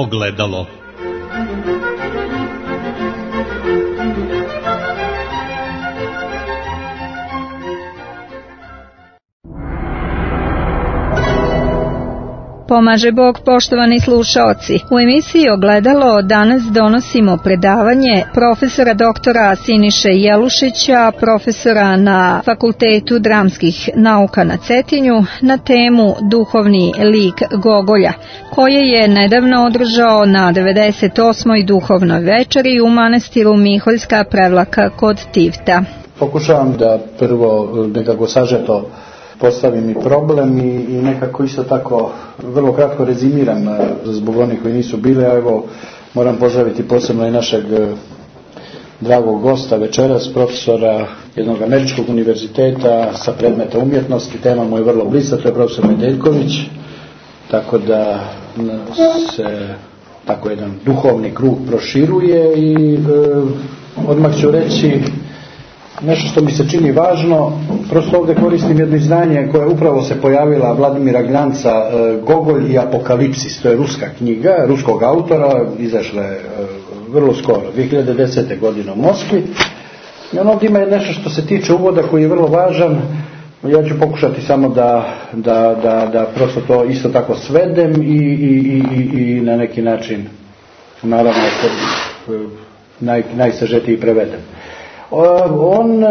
ogledalo. Pomaže Bog, poštovani slušaoci. U emisiji Ogledalo danas donosimo predavanje profesora doktora Siniše Jelušića, profesora na Fakultetu dramskih nauka na Cetinju, na temu Duhovni lik Gogolja, koje je nedavno održao na 98. duhovnoj večeri u manastiru Miholjska Prevlaka kod Tivta. Pokušavam da prvo nekako sažeto postavim i problem i nekako isto tako vrlo kratko rezimiram zbog onih koji nisu bili, a evo moram pozdraviti posebno i našeg dragog gosta večeras, profesora jednog američkog univerziteta sa predmeta umjetnosti, tema mu je vrlo bliska, to je profesor Medeljković, tako da se tako jedan duhovni krug proširuje i odmah ću reći nešto što mi se čini važno. Prosto ovdje koristim jedno izdanje koje upravo se pojavila Vladimira Gljanca, Gogolj i Apokalipsis. To je ruska knjiga, ruskog autora, izašla je vrlo skoro, 2010. godine u Moskvi. I on ovdje ima nešto što se tiče uvoda koji je vrlo važan. Ja ću pokušati samo da prosto to isto tako svedem i na neki način naravno najsažetiji prevedem. On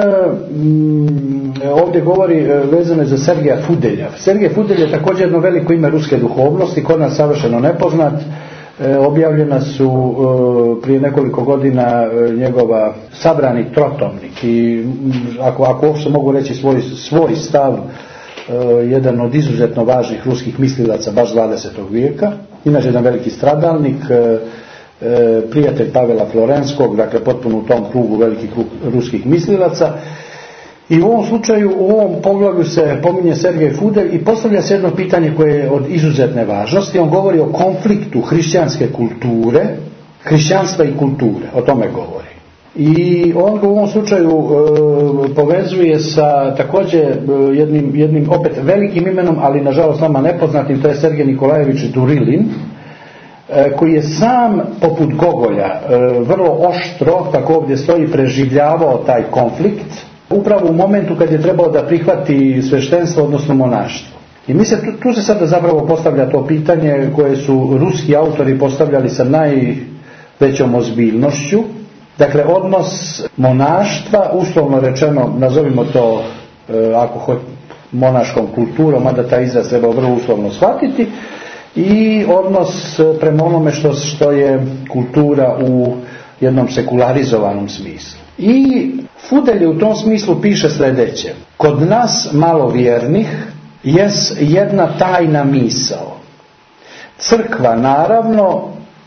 ovdje govori vezano za Sergeja Fudelja. Sergej Fudelj je također jedno veliko ime ruske duhovnosti, kod nas savršeno nepoznat. Objavljena su prije nekoliko godina njegova sabrani trotomnik i ako uopšte mogu reći svoj stav, jedan od izuzetno važnih ruskih mislilaca baš 20. vijeka, inače jedan veliki stradalnik, prijatelj Pavela Florenskog, dakle potpuno u tom krugu, veliki krug ruskih mislilaca. I u ovom slučaju, u ovom poglavlju se pominje Sergej Fudelj i postavlja se jedno pitanje koje je od izuzetne važnosti. On govori o konfliktu hrišćanske kulture, hrišćanstva i kulture, o tome govori. I on ga u ovom slučaju povezuje sa također jednim opet velikim imenom, ali nažalost nama nepoznatim, to je Sergej Nikolajević Durilin, koji je sam poput Gogolja vrlo oštro, kako ovdje stoji, preživljavao taj konflikt upravo u momentu kad je trebao da prihvati sveštenstvo, odnosno monaštvo. I tu se sada zapravo postavlja to pitanje koje su ruski autori postavljali sa najvećom ozbiljnošću. Dakle, odnos monaštva, uslovno rečeno, nazovimo to monaškom kulturom, mada taj izraz treba vrlo uslovno shvatiti, i odnos prema onome što je kultura u jednom sekularizovanom smislu. I Fudelj u tom smislu piše sljedeće: kod nas malovjernih jest jedna tajna misao. Crkva naravno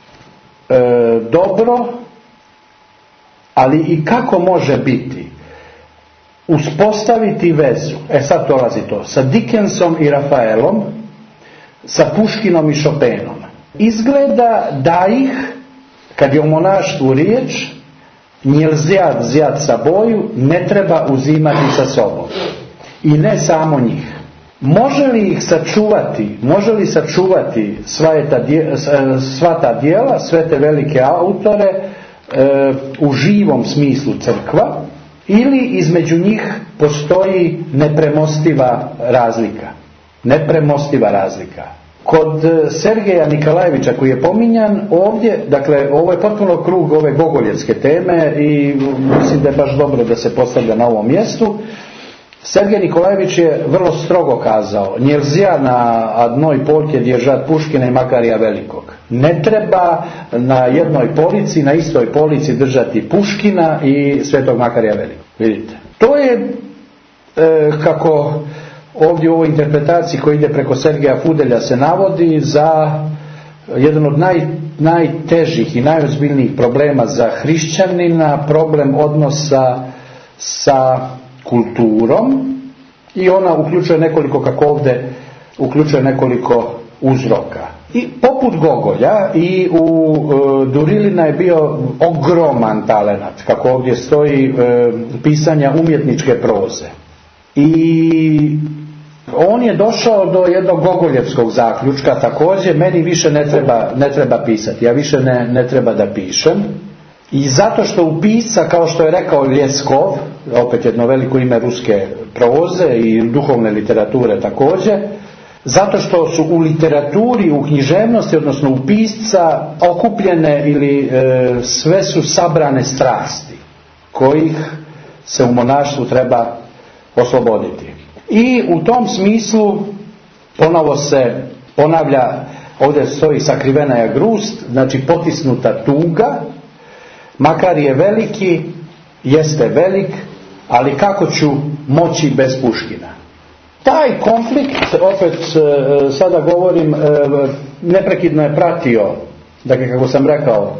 dobro, ali i kako može biti uspostaviti vezu, sad dolazi to, sa Dickensom i Rafaelom, sa Puškinom i Chopinom. Izgleda da ih, kad je o monaštvu riječ, njelzja vzjat sa boju, ne treba uzimati sa sobom. I ne samo njih. Može li ih sačuvati, sva ta djela, sve te velike autore u živom smislu crkva, ili između njih postoji nepremostiva razlika. Kod Sergeja Nikolajevića koji je pominjan ovdje, dakle ovo je potpuno krug ove gogoljevske teme i mislim da je baš dobro da se postavlja na ovom mjestu. Sergej Nikolajević je vrlo strogo kazao: njelzja na jednoj polke držat Puškina i Makarija Velikog. Ne treba na jednoj polici, na istoj polici držati Puškina i Svetog Makarija Velikog. Vidite, to je kako ovdje u ovoj interpretaciji koji ide preko Sergeja Fudelja se navodi za jedan od najtežih i najozbiljnijih problema za hrišćanina, problem odnosa sa kulturom, i ona uključuje nekoliko uzroka. I poput Gogolja i u Durilina je bio ogroman talenat, kako ovdje stoji, pisanja umjetničke proze. I On je došao do jednog gogoljevskog zaključka, također meni više ne treba pisati, ja više ne treba da pišem. I zato što u pisca, kao što je rekao Ljeskov, opet jedno veliko ime ruske proze i duhovne literature također, zato što su u literaturi, u književnosti, odnosno u pisca okupljene ili sve su sabrane strasti kojih se u monaštvu treba osloboditi. I u tom smislu ponovo se ponavlja, ovdje stoji sakrivena je grust, znači potisnuta tuga, makar je veliki, jeste velik, ali kako ću moći bez Puškina? Taj konflikt, opet sada govorim, neprekidno je pratio, dakle kako sam rekao,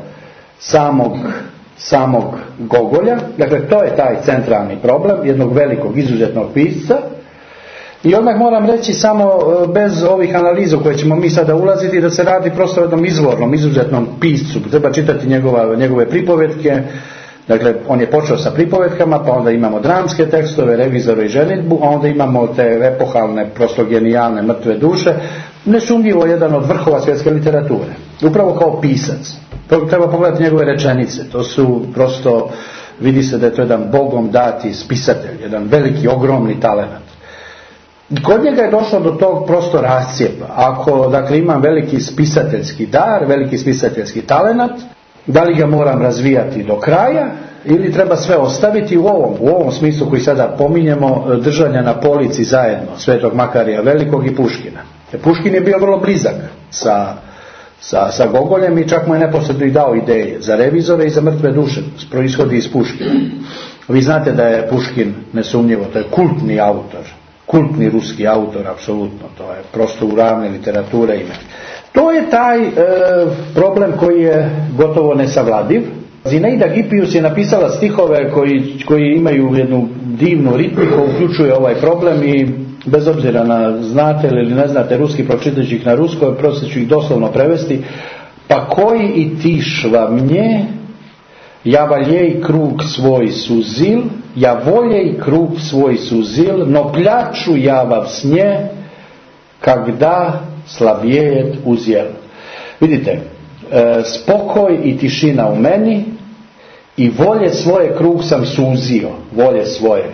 samog Gogolja, dakle to je taj centralni problem jednog velikog izuzetnog pisca. I odmah moram reći samo bez ovih analiza u koje ćemo mi sada ulaziti da se radi prosto o jednom izvornom, izuzetnom piscu. Treba čitati njegove pripovetke. Dakle, on je počeo sa pripovetkama, pa onda imamo dramske tekstove, Revizora i ženidbu, a onda imamo te epohalne, prosto genijalne mrtve duše. Nesumnjivo jedan od vrhova svjetske literature. Upravo kao pisac. Treba pogledati njegove rečenice. To su prosto, vidi se da je to jedan bogom dati spisatelj, jedan veliki, ogromni talent. Kod njega je došlo do tog prosto rascijepa. Ako, dakle, imam veliki spisateljski dar, veliki spisateljski talenat, da li ga moram razvijati do kraja ili treba sve ostaviti u ovom smislu koji sada pominjemo, držanja na polici zajedno Svetog Makarija Velikog i Puškina. Puškin je bio vrlo blizak sa Gogoljem i čak mu je neposredno i dao ideje za Revizore i za mrtve duše, proishodi iz Puškina. Vi znate da je Puškin nesumnjivo, to je kultni autor, kultni ruski autor, apsolutno, to je prosto u ravne literature ime. To je taj problem koji je gotovo nesavladiv. Zineida Gipius je napisala stihove koji imaju jednu divnu ritmiku, uključuje ovaj problem i bez obzira na znate ili ne znate ruski, pročitajući ih na ruskoj, prosto ću ih doslovno prevesti. Pa koji i tišva mnje, ja valjej krug svoj suzil, ja voljej krug svoj suzil, no pljaču javav snje, kagda slavijet uzjel. Vidite, spokoj i tišina u meni i volje svoje krug sam suzio, volje svoje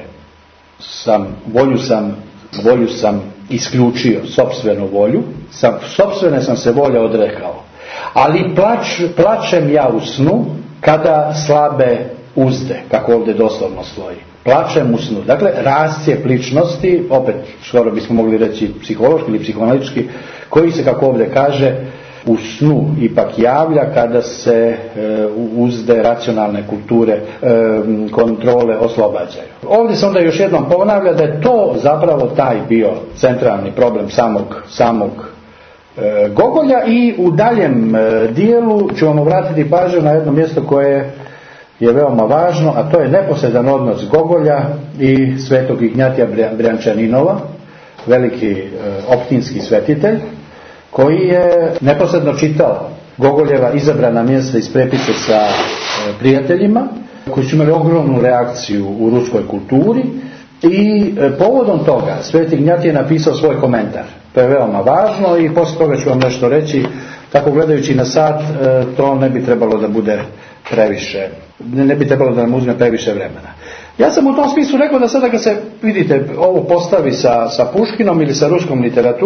volju sam isključio, sopstvenu volju, sopstvene sam se volje odrekao. Ali plačem ja u snu kada slabe uzde, kako ovdje doslovno stoji. Plačem u snu. Dakle, rascijep ličnosti, opet skoro bismo mogli reći psihološki ili psihoanalitički, koji se, kako ovdje kaže, u snu ipak javlja kada se uzde racionalne kulture, kontrole oslobađaju. Ovdje se onda još jednom ponavlja da je to zapravo taj bio centralni problem samog Gogolja i u daljem dijelu ću vam obratiti pažnju na jedno mjesto koje je veoma važno, a to je neposredan odnos Gogolja i svetog Ignjatija Brjančaninova, veliki optinski svetitelj, koji je neposredno čitao Gogoljeva izabrana mjesta iz prepice sa prijateljima, koji su imali ogromnu reakciju u ruskoj kulturi i povodom toga sveti Ignjatij je napisao svoj komentar. To je veoma važno i poslije toga ću vam nešto reći, tako gledajući na sat to ne bi trebalo da bude previše, ne bi trebalo da nam uzme previše vremena. Ja sam u tom smislu rekao da sada kad se, vidite, ovo postavi sa Puškinom ili sa ruskom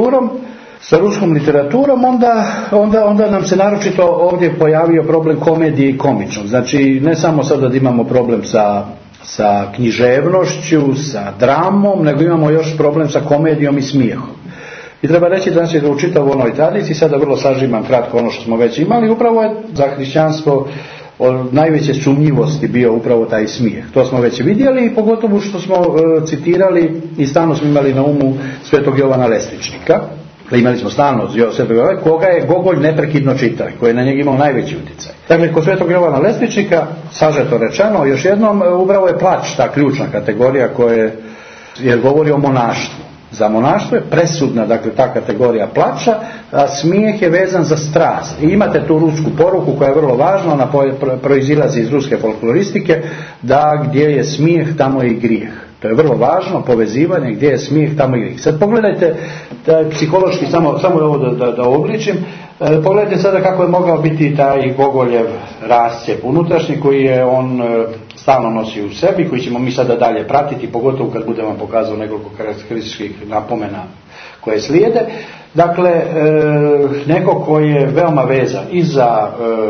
literaturom, onda nam se naročito ovdje pojavio problem komedije i komičnog. Znači, ne samo sada da imamo problem sa književnošću, sa dramom, nego imamo još problem sa komedijom i smijehom. I treba reći da je u čitavoj onoj tradiciji, sada vrlo sažimam kratko ono što smo već imali, upravo je za hrišćanstvo od najveće sumnjivosti bio upravo taj smijeh. To smo već vidjeli i pogotovo što smo citirali i stalno smo imali na umu svetog Jovana Lestvičnika. Imali smo stalno svetog Jovana, koga je Gogolj neprekidno čitao, koji je na njega imao najveći utjecaj. Dakle, kod svetog Jovana Lestvičnika, sažeto rečeno, još jednom, upravo je plač ta ključna kategorija jer govori o monaštvu. Za monaštvo je presudna, dakle, ta kategorija plača, a smijeh je vezan za strast. I imate tu rusku poruku koja je vrlo važna, ona proizilazi iz ruske folkloristike, da gdje je smijeh, tamo je i grijeh. To je vrlo važno, povezivanje, gdje je smijeh, tamo i grijeh. Sad pogledajte, psihološki, samo ovo da obličim, pogledajte sada kako je mogao biti taj Gogoljev rascjep unutrašnji koji je on stalno nosi u sebi, koji ćemo mi sada dalje pratiti, pogotovo kad budem vam pokazao nekoliko karakterističkih napomena koje slijede. Dakle, neko koji je veoma vezan i za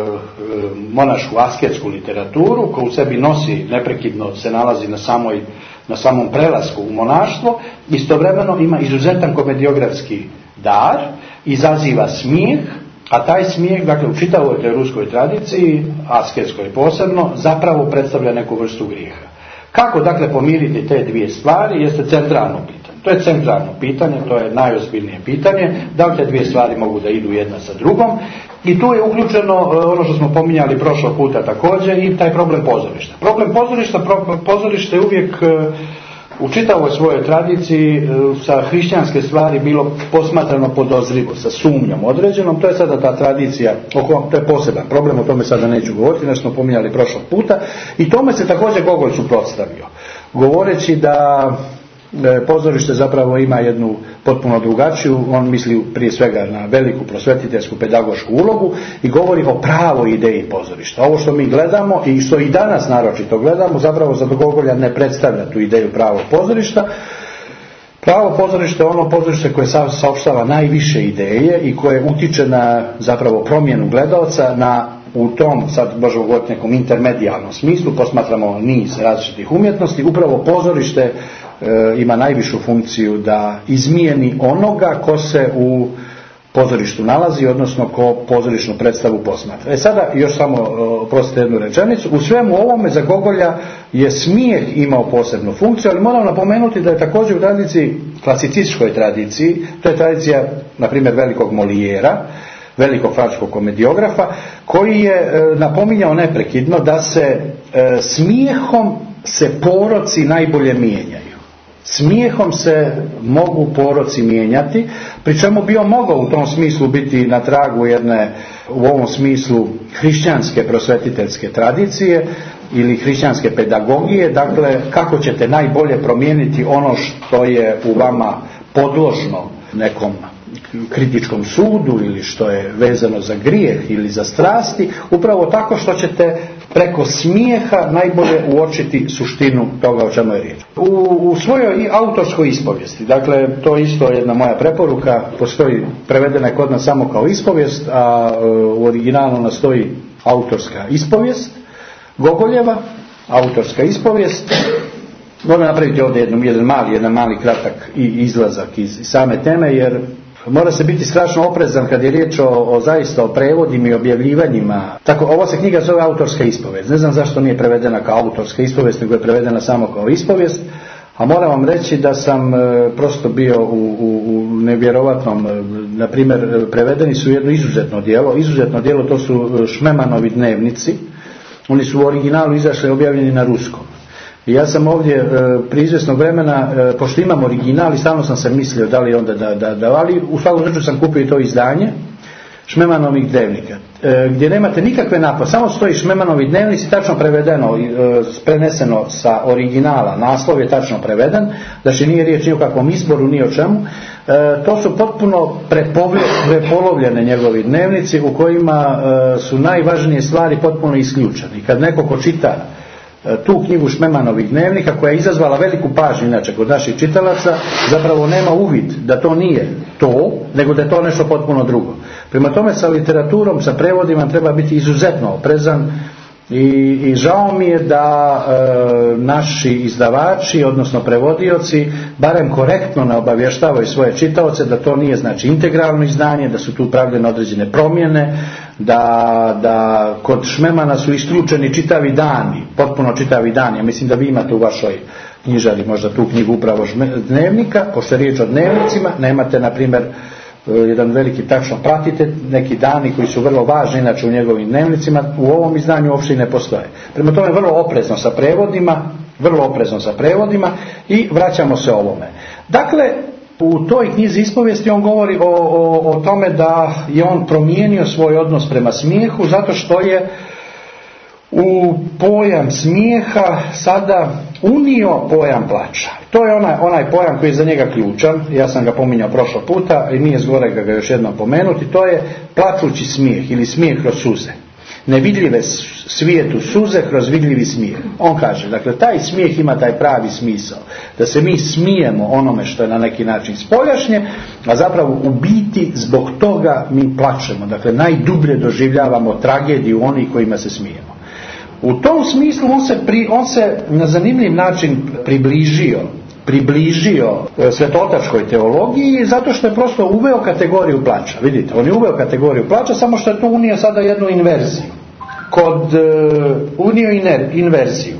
monašku asketsku literaturu, koju u sebi nosi, neprekidno se nalazi na samom prelasku u monaštvo, istovremeno ima izuzetan komediografski dar, izaziva smijeh, a taj smijeh, dakle, u čitavoj toj ruskoj tradiciji, asketskoj posebno, zapravo predstavlja neku vrstu grijeha. Kako, dakle, pomiriti te dvije stvari jeste centralno pitanje. To je centralno pitanje, to je najozbiljnije pitanje, da li te dvije stvari mogu da idu jedna sa drugom, i tu je uključeno ono što smo pominjali prošlog puta također, i taj problem pozorišta. Pozorište je uvijek u čitavoj svojoj tradiciji sa hrišćanske stvari bilo posmatrano podozrivo, sa sumnjom određenom. To je sada ta tradicija, to je poseban problem, o tome sada neću govoriti, nešto smo pominjali prošlog puta, i tome se također Gogolj suprotstavio, govoreći da pozorište zapravo ima jednu potpuno drugačiju, on misli prije svega na veliku prosvetiteljsku pedagošku ulogu i govori o pravoj ideji pozorišta. Ovo što mi gledamo i što i danas naročito gledamo, zapravo za Gogolja ne predstavlja tu ideju pravog pozorišta. Pravo pozorište je ono pozorište koje saopštava najviše ideje i koje utiče na zapravo promjenu gledaoca u tom, sad možemo govoriti nekom intermedijalnom smislu, posmatramo niz različitih umjetnosti, upravo pozorište ima najvišu funkciju da izmijeni onoga ko se u pozorištu nalazi, odnosno ko pozorišnu predstavu posmatra. Sada još samo oprostite jednu rečenicu. U svemu ovome za Gogolja je smijeh imao posebnu funkciju, ali moram napomenuti da je također u tradiciji, klasicističkoj tradiciji, to je tradicija na primjer velikog Molijera, velikog francuskog komediografa, koji je napominjao neprekidno da se smijehom se poroci najbolje mijenjaju. Smijehom se mogu poroci mijenjati, pri čemu bi on mogao u tom smislu biti na tragu jedne, u ovom smislu, hrišćanske prosvetiteljske tradicije ili hrišćanske pedagogije. Dakle, kako ćete najbolje promijeniti ono što je u vama podložno nekom kritičkom sudu ili što je vezano za grijeh ili za strasti, upravo tako što ćete preko smijeha najbolje uočiti suštinu toga o čemu je riječ. U svojoj autorskoj ispovijesti, dakle to je isto jedna moja preporuka, postoji, prevedena je kod nas samo kao ispovijest, a u originalu nastoji autorska ispovijest Gogoljeva, autorska ispovijest. Moram napraviti ovdje jedan mali kratak izlazak iz same teme, jer mora se biti strašno oprezan kad je riječ zaista o prevodima i objavljivanjima. Tako, ova se knjiga zove autorska ispovijest. Ne znam zašto nije prevedena kao autorska ispovijest, nego je prevedena samo kao ispovijest. A moram vam reći da sam prosto bio u nevjerovatnom, na primjer, prevedeni su jedno izuzetno djelo, to su Šmemanovi dnevnici. Oni su u originalu izašli objavljeni na ruskom. I ja sam ovdje prije izvjesnog vremena, pošto imam original i stalno sam se mislio da li onda ali u svakom slučaju sam kupio i to izdanje Šmemanovih dnevnika, gdje nemate nikakve napade, samo stoji Šmemanovi dnevnici, tačno prevedeno, preneseno sa originala, naslov je tačno preveden, znači nije riječ ni o kakvom izboru, ni o čemu. To su potpuno prepolovljene njegovi dnevnici u kojima su najvažnije stvari potpuno isključene. I kad neko ko čita tu knjigu Šmemanovih dnevnika, koja je izazvala veliku pažnju inače kod naših čitalaca, zapravo nema uvid da to nije to, nego da je to nešto potpuno drugo. Prema tome, sa literaturom, sa prevodima treba biti izuzetno oprezan i žao mi je da naši izdavači, odnosno prevodioci, barem korektno ne obavještavaju svoje čitaoce da to nije znači integralno izdanje, da su tu pravljene određene promjene, da kod Šmemana su isključeni čitavi dani, potpuno čitavi dani. Ja mislim da vi imate u vašoj knjižari možda tu knjigu upravo dnevnika, pošto je riječ o dnevnicima, nemate na primjer jedan veliki, tačno pratite neki dani koji su vrlo važni inače u njegovim dnevnicima, u ovom izdanju uopšte ne postoje. Prema tome vrlo oprezno sa prevodima i vraćamo se ovome. Dakle, u toj knjizi ispovijesti on govori o tome da je on promijenio svoj odnos prema smijehu zato što je u pojam smijeha sada unio pojam plača. To je onaj pojam koji je za njega ključan, ja sam ga pominjao prošlog puta i nije zgorega ga još jednom pomenuti, to je plačući smijeh ili smijeh kroz suze. Nevidljive svijetu suze kroz vidljivi smijeh. On kaže, dakle, taj smijeh ima taj pravi smisao, da se mi smijemo onome što je na neki način spoljašnje, a zapravo u biti zbog toga mi plačemo. Dakle, najdublje doživljavamo tragediju onih kojima se smijemo. U tom smislu on se na zanimljiv način približio svetotačkoj teologiji zato što je prosto uveo kategoriju plača. Vidite, on je uveo kategoriju plača, samo što je tu unio sada jednu inverziju. Inverziju.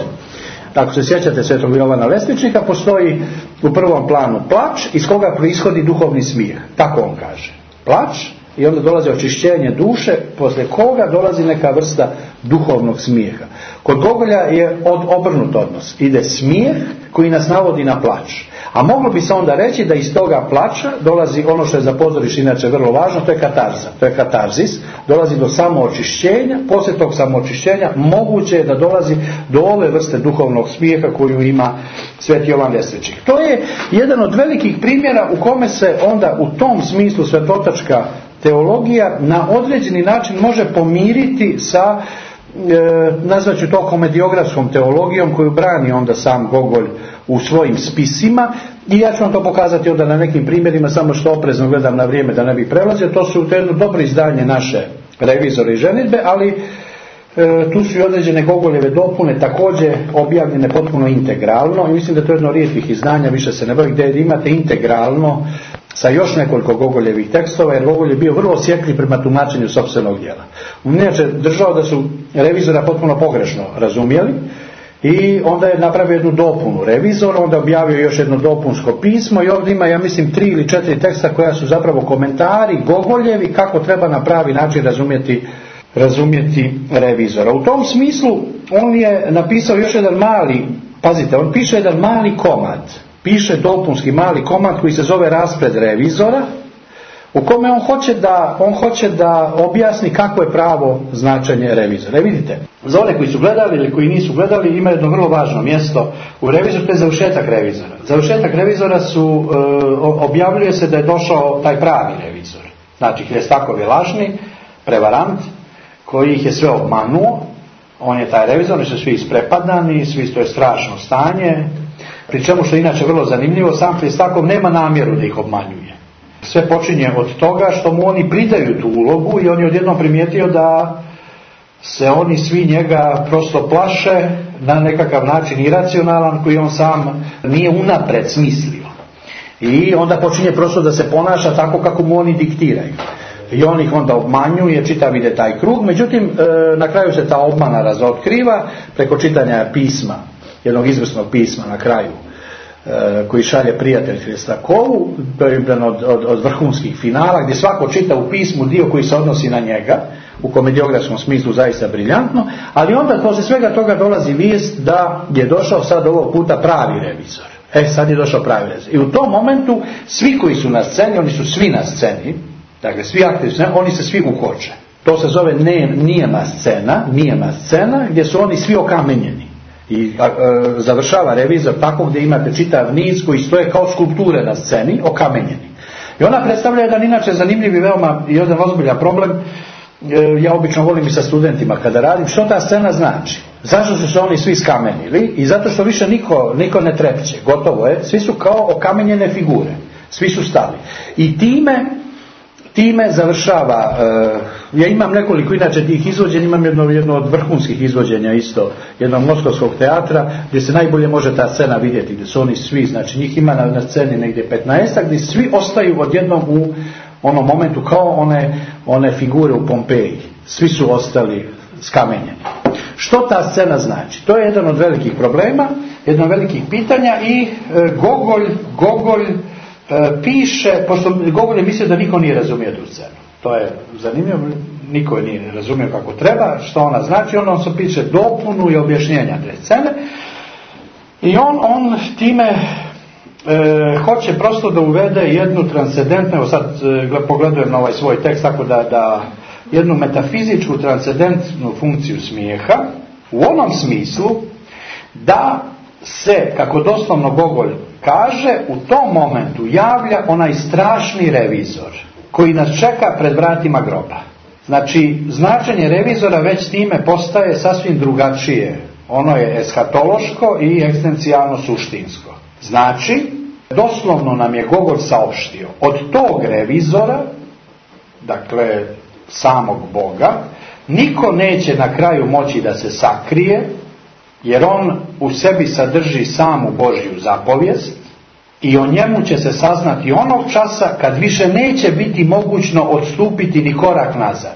Ako se sjećate Svetog Jovana Lesničnika, postoji u prvom planu plač iz koga proishodi duhovni smijeh. Tako on kaže. Plač i onda dolazi očišćenje duše, poslije koga dolazi neka vrsta duhovnog smijeha. Kod Gogolja je obrnut odnos. Ide smijeh koji nas navodi na plač. A moglo bi se onda reći da iz toga plača dolazi ono što je za pozorište inače vrlo važno, to je katarza, to je katarzis, dolazi do samoočišćenja, poslije tog samoočišćenja moguće je da dolazi do ove vrste duhovnog smijeha koju ima Sveti Jovan Lesničnik. To je jedan od velikih primjera u kome se onda u tom smislu svetotačka teologija na određeni način može pomiriti sa nazvaću to komediografskom teologijom koju brani onda sam Gogolj u svojim spisima, i ja ću vam to pokazati onda na nekim primjerima, samo što oprezno gledam na vrijeme da ne bi prelazio. To su jedno dobro izdanje naše Revizore i ženidbe, ali tu su i određene Gogoljeve dopune također objavljene potpuno integralno i mislim da to je jedno od rijetkih izdanja, više se ne broji, gdje imate integralno sa još nekoliko Gogoljevih tekstova, jer Gogolj je bio vrlo osjetljiv prema tumačenju sopstvenog djela. On inače držao da su Revizora potpuno pogrešno razumjeli i onda je napravio jednu dopunu Revizora, onda objavio još jedno dopunsko pismo i ovdje ima, ja mislim, 3 ili 4 teksta koja su zapravo komentari Gogoljevi kako treba na pravi način razumjeti Revizora. U tom smislu on je napisao još jedan mali, pazite, on piše jedan mali komad, piše dopunski mali komad koji se zove Raspred Revizora, u kome on hoće da objasni kako je pravo značenje Revizora. Vidite, za one koji su gledali ili koji nisu gledali, ima jedno vrlo važno mjesto u Revizoru, to je završetak Revizora. Završetak Revizora objavljuje se da je došao taj pravi Revizor. Znači, Hrestakov je lažni prevarant koji ih je sve obmanuo. On je taj Revizor, oni su svi isprepadani, to je strašno stanje, pri čemu što je inače vrlo zanimljivo, sam Hrestakov nema namjeru da ih obmanjuje. Sve počinje od toga što mu oni pridaju tu ulogu i on je odjednom primijetio da se oni svi njega prosto plaše na nekakav način iracionalan koji on sam nije unapred smislio. I onda počinje prosto da se ponaša tako kako mu oni diktiraju. I on ih onda obmanjuje, čitav ide taj krug, međutim na kraju se ta obmana razotkriva preko čitanja pisma, jednog izvrsnog pisma na kraju, koji šalje prijatelj Hrestakovu, to je jedan od vrhunskih finala, gdje svako čita u pismu dio koji se odnosi na njega, u komediografskom smislu zaista briljantno, ali onda poslije svega toga dolazi vijest da je došao sad ovog puta pravi Revizor. Sad je došao pravi Revizor. I u tom momentu svi koji su na sceni, oni su svi na sceni, dakle svi aktivni, oni se svi ukoče. To se zove nijema scena, gdje su oni svi okamenjeni. I završava Revizor tako gdje imate čitav niz koji stoje kao skulpture na sceni, okamenjeni. I ona predstavlja jedan inače zanimljiv i veoma jedan ozbiljan problem. Ja obično volim i sa studentima kada radim, što ta scena znači. Zašto su se oni svi skamenili? I zato što više niko ne trepće, gotovo je, svi su kao okamenjene figure, svi su stali. I time završava, ja imam nekoliko inače tih izvođenja, imam jedno od vrhunskih izvođenja isto, jednog moskovskog teatra, gdje se najbolje može ta scena vidjeti, gdje su oni svi, znači njih ima na sceni negdje 15, gdje svi ostaju odjednom u onom momentu kao one figure u Pompeji, svi su ostali skamenjeni. Što ta scena znači? To je jedan od velikih problema, jedno od velikih pitanja i Gogolj piše, pošto Gogolj je mislio da niko nije razumio tu scenu. To je zanimljivo, niko je nije razumio kako treba, što ona znači, on se piše dopunu i objašnjenja te scene i on time hoće prosto da uvede jednu transcendentnu, evo sad pogledujem na ovaj svoj tekst tako da jednu metafizičku transcendentnu funkciju smijeha u onom smislu da se, kako doslovno Gogolj kaže, u tom momentu javlja onaj strašni revizor koji nas čeka pred vratima groba. Znači, značenje revizora već time postaje sasvim drugačije. Ono je eshatološko i egzistencijalno suštinsko. Znači, doslovno nam je Gogolj saopštio, od tog revizora, dakle samog Boga, niko neće na kraju moći da se sakrije, jer on u sebi sadrži samu Božju zapovijest i o njemu će se saznati onog časa kad više neće biti mogućno odstupiti ni korak nazad.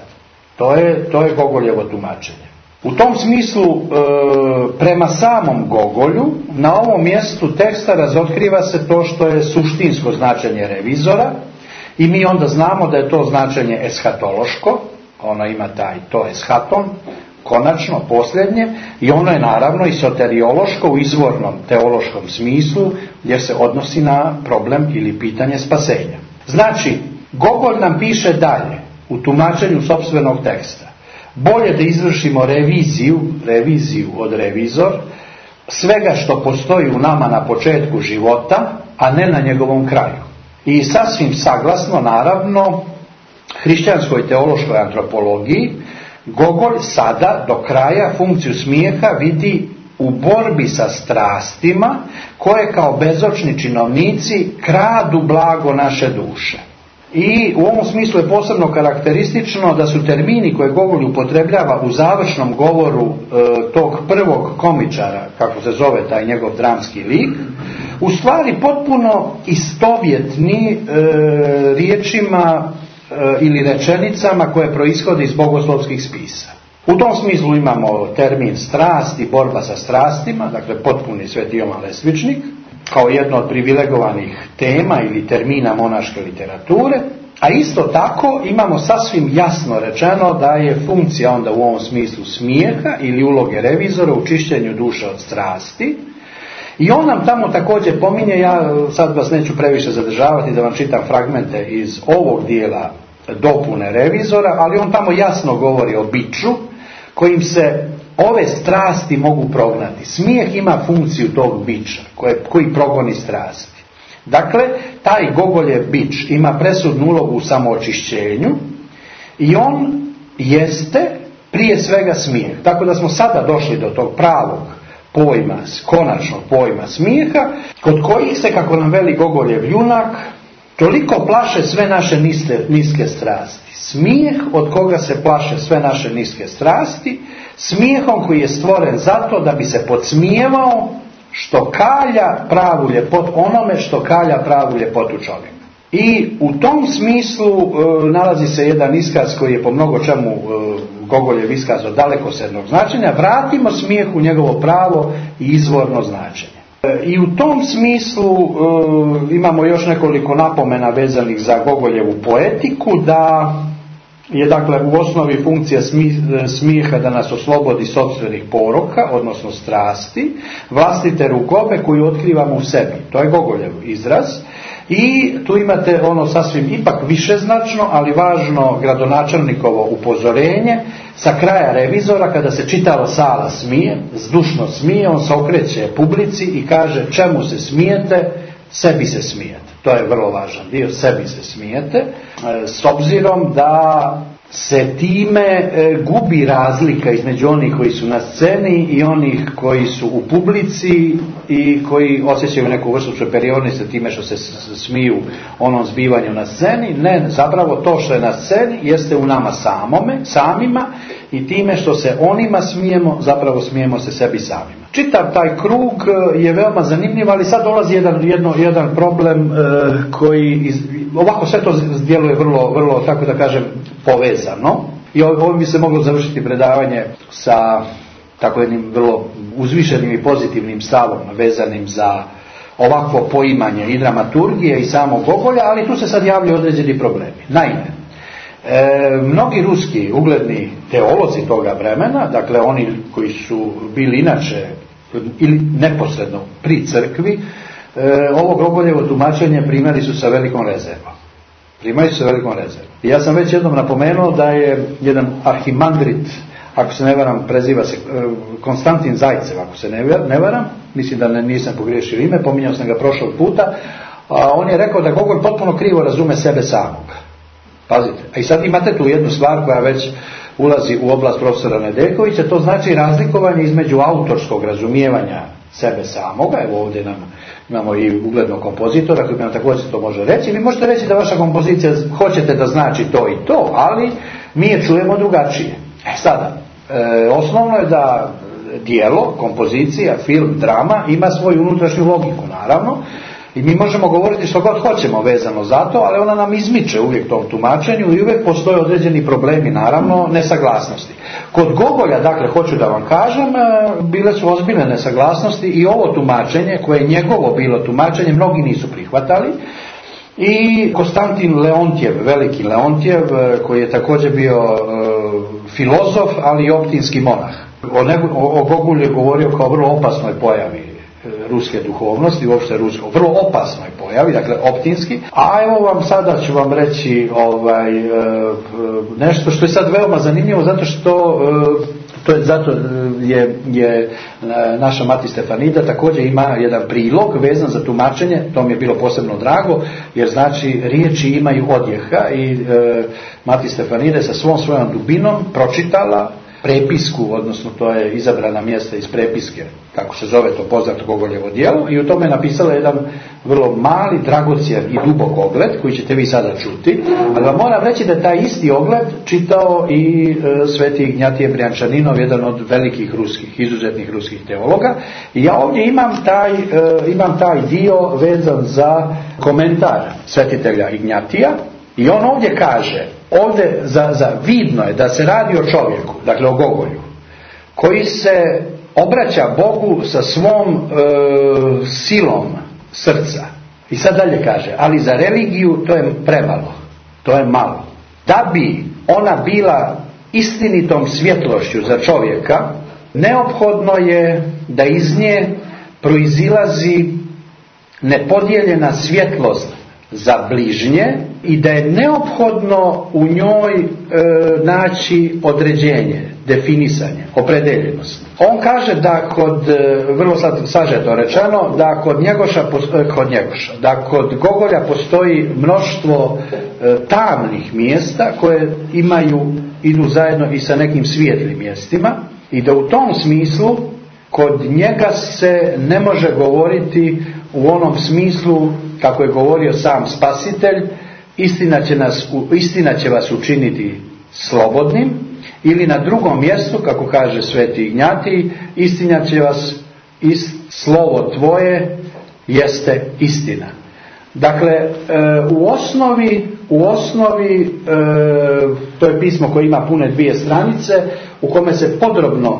To je Gogoljevo tumačenje. U tom smislu, prema samom Gogolju, na ovom mjestu teksta razotkriva se to što je suštinsko značenje revizora i mi onda znamo da je to značenje eshatološko, ono ima to eshaton, konačno, posljednje, i ono je naravno i soteriološko u izvornom teološkom smislu, jer se odnosi na problem ili pitanje spasenja. Znači, Gogolj nam piše dalje, u tumačenju sopstvenog teksta, bolje da izvršimo reviziju od revizor, svega što postoji u nama na početku života, a ne na njegovom kraju. I sasvim saglasno, naravno, hrišćanskoj teološkoj antropologiji, Gogolj sada do kraja funkciju smijeha vidi u borbi sa strastima koje kao bezočni činovnici kradu blago naše duše. I u ovom smislu je posebno karakteristično da su termini koje Gogolj upotrebljava u završnom govoru tog prvog komičara, kako se zove taj njegov dramski lik, u stvari potpuno istovjetni riječima ili rečenicama koje proishode iz bogoslovskih spisa. U tom smislu imamo termin strast i borba sa strastima, dakle potpuni Sveti Jovan Lesvičnik, kao jedno od privilegovanih tema ili termina monaške literature, a isto tako imamo sasvim jasno rečeno da je funkcija onda u ovom smislu smijeha ili uloge revizora u čišćenju duše od strasti. I on nam tamo također pominje, ja sad vas neću previše zadržavati da vam čitam fragmente iz ovog dijela dopune revizora, ali on tamo jasno govori o biču kojim se ove strasti mogu prognati. Smijeh ima funkciju tog biča koji progoni strasti. Dakle, taj Gogoljev bič ima presudnu ulogu u samoočišćenju i on jeste prije svega smijeh. Tako da smo sada došli do tog pravog pojma, konačnog pojma smijeha, kod kojih se, kako nam veli Gogoljev junak, toliko plaše sve naše niske strasti. Smijeh od koga se plaše sve naše niske strasti, smijehom koji je stvoren zato da bi se podsmijevao što kalja pravu ljepotu, onome što kalja pravu ljepotu čovjeka. I u tom smislu nalazi se jedan iskaz koji je po mnogo čemu Gogoljev iskaz od dalekosežnog značenja. Vratimo smijehu njegovo pravo i izvorno značenje. I u tom smislu imamo još nekoliko napomena vezanih za Gogoljevu poetiku, da je dakle u osnovi funkcija smijeha da nas oslobodi sopstvenih poroka, odnosno strasti, vlastite rugobe koju otkrivamo u sebi. To je Gogoljev izraz. I tu imate ono sasvim ipak višeznačno, ali važno gradonačelnikovo upozorenje sa kraja revizora, kada se čitava sala smije, zdušno smije, on se okreće publici i kaže: čemu se smijete? Sebi se smijete. To je vrlo važan dio, sebi se smijete, s obzirom da se time gubi razlika između onih koji su na sceni i onih koji su u publici i koji osjećaju neku vrstu superiornosti time što se smiju onom zbivanju na sceni. Ne, zapravo to što je na sceni jeste u nama samima i time što se onima smijemo, zapravo smijemo se sebi samima. Čitav taj krug je veoma zanimljiv, ali sad dolazi jedan problem koji ovako sve to djeluje vrlo, tako da kažem, povezano. I ovim bi se moglo završiti predavanje sa tako jednim vrlo uzvišenim i pozitivnim stavom vezanim za ovakvo poimanje i dramaturgije i samog Gogolja, ali tu se sad javljaju određeni problemi. Naime, mnogi ruski ugledni teolozi toga vremena, dakle oni koji su bili inače ili neposredno pri crkvi, ovo Gogoljevo tumačenje primali su sa velikom rezervom. Primaju se velikom rezervom. I ja sam već jednom napomenuo da je jedan arhimandrit, ako se ne varam, preziva se Konstantin Zajcev, ako se ne varam, mislim da nisam pogriješio ime, pominjao sam ga prošlog puta, on je rekao da Gogolj potpuno krivo razume sebe samog. Pazite, a i sad imate tu jednu stvar koja već ulazi u oblast profesora Nedeljkovića, to znači razlikovanje između autorskog razumijevanja sebe samoga. Evo ovdje imamo i uglednog kompozitora koji nam također to može reći. Vi možete reći da vaša kompozicija hoćete da znači to i to, ali mi je čujemo drugačije. Sada, osnovno je da djelo, kompozicija, film, drama ima svoju unutrašnju logiku, naravno, i mi možemo govoriti što god hoćemo vezano za to, ali ona nam izmiče uvijek tom tumačenju i uvijek postoje određeni problemi, naravno, nesaglasnosti. Kod Gogolja, dakle, hoću da vam kažem, bile su ozbiljne nesaglasnosti i ovo tumačenje, koje je njegovo bilo tumačenje, mnogi nisu prihvatali. I Konstantin Leontjev, veliki Leontjev, koji je također bio filozof, ali i optinski monah. O Gogolju je govorio kao vrlo opasnoj pojavi ruske duhovnosti, uopšte rusko, vrlo opasnoj pojavi, dakle optinski. A evo vam sada ću vam reći nešto što je sad veoma zanimljivo, zato što zato je naša Mati Stefanida također ima jedan prilog vezan za tumačenje, to mi je bilo posebno drago, jer znači riječi imaju odjeha i Mati Stefanida sa svojom dubinom pročitala prepisku, odnosno to je izabrana mjesta iz prepiske, kako se zove to poznato Gogoljevo djelo, i u tome je napisala jedan vrlo mali, dragocjen i dubok ogled, koji ćete vi sada čuti, ali vam moram reći da je taj isti ogled čitao i sveti Ignjatije Brjančaninov, jedan od velikih izuzetnih ruskih teologa, i ja ovdje imam taj dio vezan za komentar svetitelja Ignjatija, i on ovdje kaže, ovdje vidno je da se radi o čovjeku, dakle o Gogolju, koji se obraća Bogu sa svom silom srca. I sad dalje kaže, ali za religiju to je premalo, to je malo. Da bi ona bila istinitom svjetlošću za čovjeka, neophodno je da iz nje proizilazi nepodijeljena svjetlost za bližnje i da je neophodno u njoj naći određenje, definisanje, opredeljenost. On kaže da vrlo sažeto rečeno, da kod Gogolja postoji mnoštvo tamnih mjesta koje idu zajedno i sa nekim svijetlim mjestima, i da u tom smislu kod njega se ne može govoriti u onom smislu kako je govorio sam Spasitelj, istina će vas učiniti slobodnim, ili na drugom mjestu, kako kaže sveti Ignjatij, istina će vas, slovo tvoje jeste istina. Dakle, u osnovi to je pismo koje ima pune 2 stranice, u kome se podrobno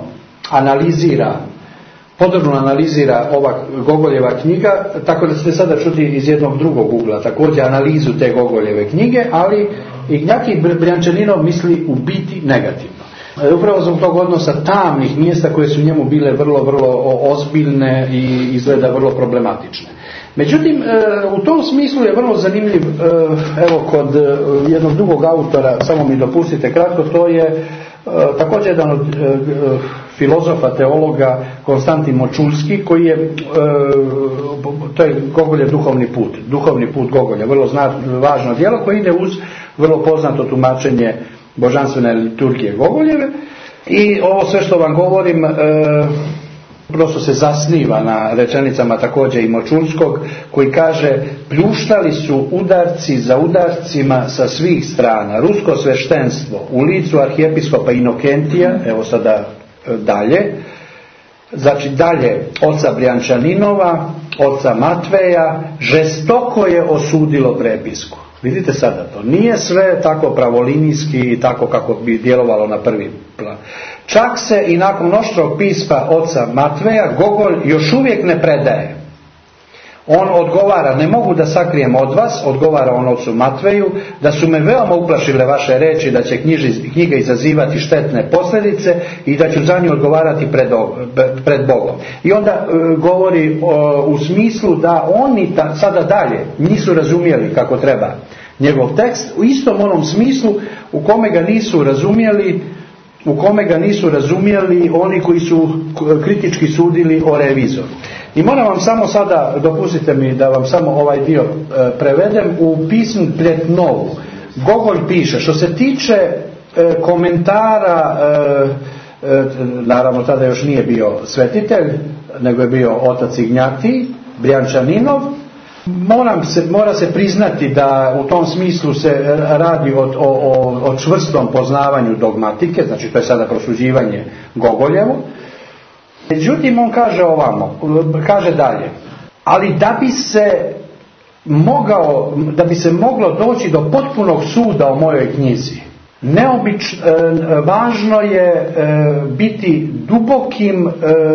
analizira ova Gogoljeva knjiga, tako da ćete sada čuti iz jednog drugog ugla također analizu te Gogoljeve knjige, ali Ignjatij Brjančaninov misli u biti negativno. Upravo zbog tog odnosa tamnih mjesta koje su njemu bile vrlo, vrlo ozbiljne i izgleda vrlo problematične. Međutim, u tom smislu je vrlo zanimljiv, evo kod jednog drugog autora, samo mi dopustite kratko, to je također jedan od filozofa, teologa, Konstantin Močulski, koji je, to je Gogoljev duhovni put Gogolja, vrlo važno djelo koje ide uz vrlo poznato tumačenje božanstvene liturgije Gogoljeve. I ovo sve što vam govorim prosto se zasniva na rečenicama također i Močulskog, koji kaže: pljuštali su udarci za udarcima sa svih strana. Rusko sveštenstvo u licu arhijepiskopa Inokentija, evo sada dalje, znači dalje oca Brjančaninova, oca Matveja, žestoko je osudilo prepisku. Vidite sada, to nije sve tako pravolinijski i tako kako bi djelovalo na prvi plan. Čak se i nakon oštrog pisma oca Matveja Gogolj još uvijek ne predaje. On odgovara: ne mogu da sakrijem od vas, odgovara on ocu Matveju, da su me veoma uplašile vaše reči da će knjiga izazivati štetne posljedice i da ću za nju odgovarati pred Bogom. I onda govori u smislu da oni sada dalje nisu razumjeli kako treba njegov tekst u istom onom smislu u kome ga nisu razumjeli oni koji su kritički sudili o revizoru. I moram vam samo sada, dopustite mi da vam samo ovaj dio prevedem, u pismu Pred Novu Gogolj piše, što se tiče komentara, naravno tada još nije bio svetitelj, nego je bio otac Ignjatij Brjančaninov, mora se priznati da u tom smislu se radi o čvrstom poznavanju dogmatike, znači to je sada prosuđivanje Gogoljevo. Međutim, on kaže dalje, ali da bi se moglo doći do potpunog suda o mojoj knjizi, važno je biti dubokim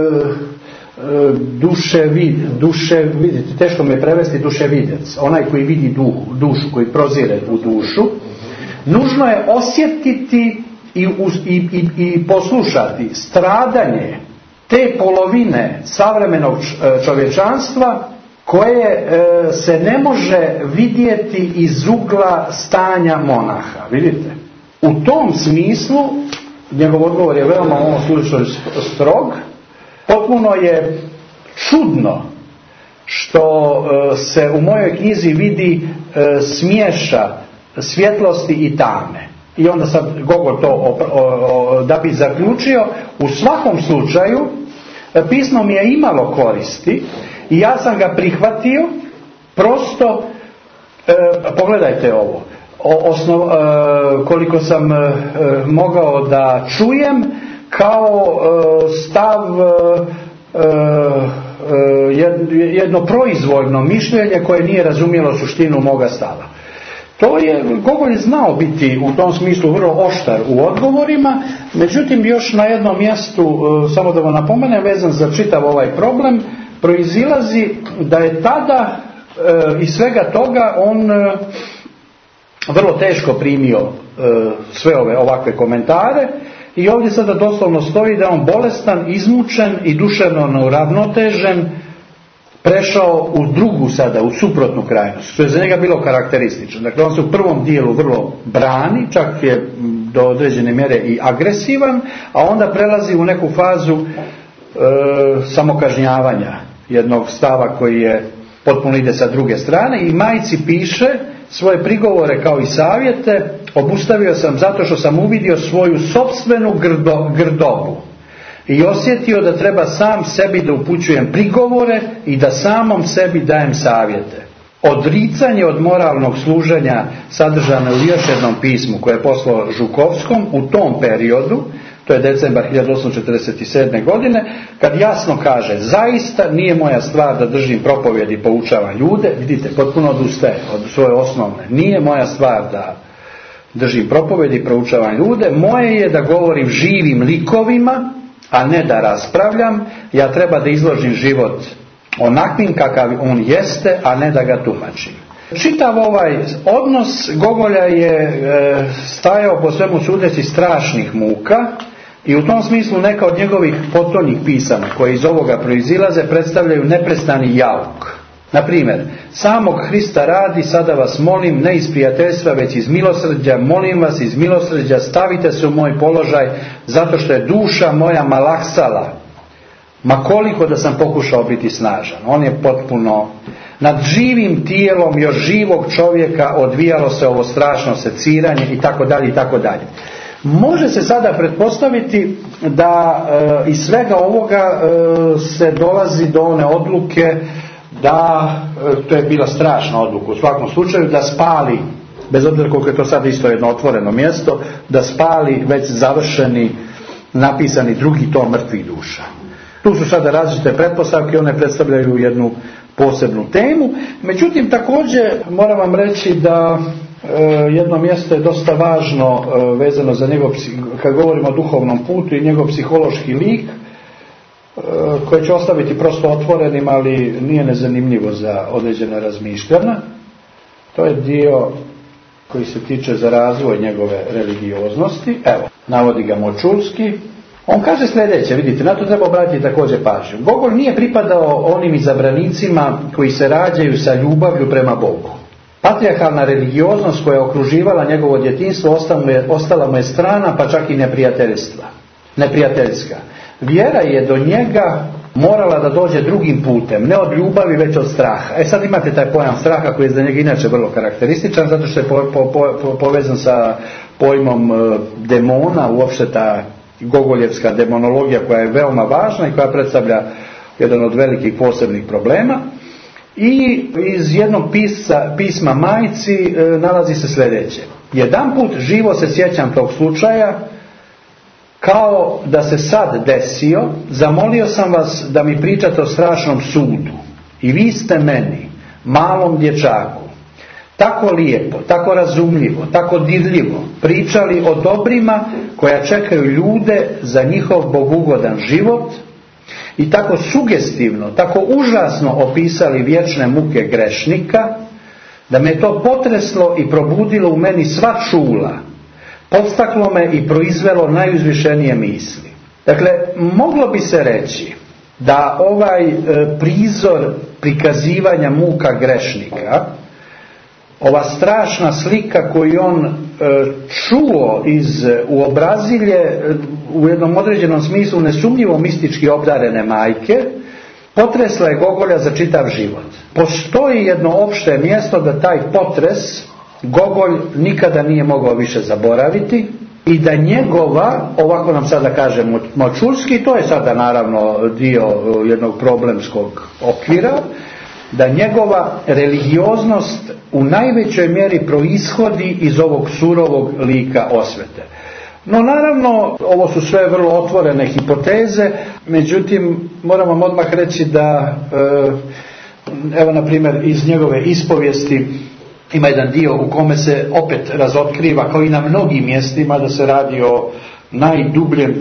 vidite, teško mi je prevesti duševidec, onaj koji vidi dušu, koji prozire u dušu. Nužno je osjetiti i poslušati stradanje te polovine savremenog čovječanstva koje se ne može vidjeti iz ugla stanja monaha. Vidite? U tom smislu njegov odgovor je veoma u ovom slučaju strog. Potpuno je čudno što se u mojoj knjizi vidi smiješa svjetlosti i tame. I onda sad Gogol to da bi zaključio, u svakom slučaju pismo mi je imalo koristi i ja sam ga prihvatio prosto, pogledajte ovo, koliko sam mogao da čujem kao stav jedno proizvoljno mišljenje koje nije razumjelo suštinu moga stava. Gogol je znao biti u tom smislu vrlo oštar u odgovorima, međutim još na jednom mjestu, samo da vam napomenem, vezan za čitav ovaj problem, proizilazi da je tada iz svega toga on vrlo teško primio sve ovakve komentare i ovdje sada doslovno stoji da je on bolestan, izmučen i duševno neuravnotežen prešao u suprotnu krajnost, što je za njega bilo karakteristično. Dakle, on se u prvom dijelu vrlo brani, čak je do određene mjere i agresivan, a onda prelazi u neku fazu samokažnjavanja, jednog stava koji je potpuno ide sa druge strane, i majci piše svoje prigovore kao i savjete: obustavio sam zato što sam uvidio svoju sopstvenu grdobu i osjetio da treba sam sebi da upućujem prigovore i da samom sebi dajem savjete. Odricanje od moralnog služenja sadržano u još jednom pismu koje je poslao Žukovskom u tom periodu, to je decembar 1847. godine, kad jasno kaže: zaista nije moja stvar da držim propovjedi i poučavam ljude. Vidite, potpuno odustaje od svoje osnovne. Nije moja stvar da držim propovjedi i proučavam ljude, moje je da govorim živim likovima, a ne da raspravljam. Ja treba da izložim život onakvim kakav on jeste, a ne da ga tumačim. Čitav ovaj odnos Gogolja je stajao po svemu sudeći strašnih muka i u tom smislu neka od njegovih potonjih pisama koje iz ovoga proizilaze predstavljaju neprestani jauk. Na primjer, samog Hrista radi, sada vas molim, ne iz prijateljstva već iz milosrđa, molim vas iz milosrđa, stavite se u moj položaj, zato što je duša moja malaksala, ma koliko da sam pokušao biti snažan. On je potpuno nad živim tijelom još živog čovjeka odvijalo se ovo strašno seciranje i tako dalje i tako dalje. Može se sada pretpostaviti da iz svega ovoga se dolazi do one odluke da, to je bila strašna odluka u svakom slučaju, da spali, bez obzira koliko je to sad isto jedno otvoreno mjesto, da spali već završeni, napisani drugi tom Mrtvih duša. Tu su sada različite pretpostavke, one predstavljaju jednu posebnu temu. Međutim, također moram vam reći da jedno mjesto je dosta važno vezano za njegov, kad govorimo o duhovnom putu, i njegov psihološki lik, koje će ostaviti prosto otvorenim, ali nije nezanimljivo za određene razmišljanja. To je dio koji se tiče za razvoj njegove religioznosti. Evo, navodi ga Močulski. On kaže sljedeće, vidite, na to treba obratiti također pažnju. Gogol nije pripadao onim izabranicima koji se rađaju sa ljubavlju prema Bogu. Patrijarhalna religioznost koja je okruživala njegovo djetinjstvo ostala mu je strana, pa čak i neprijateljska. Vjera je do njega morala da dođe drugim putem, ne od ljubavi, već od straha. Sad imate taj pojam straha koji je za njega inače vrlo karakterističan, zato što je povezan sa pojmom demona, uopšte ta gogoljevska demonologija koja je veoma važna i koja predstavlja jedan od velikih posebnih problema. I iz jednog pisma majci nalazi se sljedeće: jedanput živo se sjećam tog slučaja, kao da se sad desio, zamolio sam vas da mi pričate o strašnom sudu i vi ste meni, malom dječaku, tako lijepo, tako razumljivo, tako dirljivo pričali o dobrima koja čekaju ljude za njihov bogugodan život i tako sugestivno, tako užasno opisali vječne muke grešnika, da me to potreslo i probudilo u meni sva čula, podstaklo me i proizvelo najuzvišenije misli. Dakle, moglo bi se reći da ovaj prizor prikazivanja muka grešnika, ova strašna slika koju on čuo iz uobrazilje u jednom određenom smislu nesumnjivo mistički obdarene majke, potresla je Gogolja za čitav život. Postoji jedno opšte mjesto da taj potres Gogolj nikada nije mogao više zaboraviti i da njegova, ovako nam sada kaže Močulski, to je sada naravno dio jednog problemskog okvira, da njegova religioznost u najvećoj mjeri proishodi iz ovog surovog lika osvete. No naravno, ovo su sve vrlo otvorene hipoteze, međutim moram vam odmah reći da evo na primjer iz njegove ispovijesti ima jedan dio u kome se opet razotkriva, kao i na mnogim mjestima, da se radi o najdubljem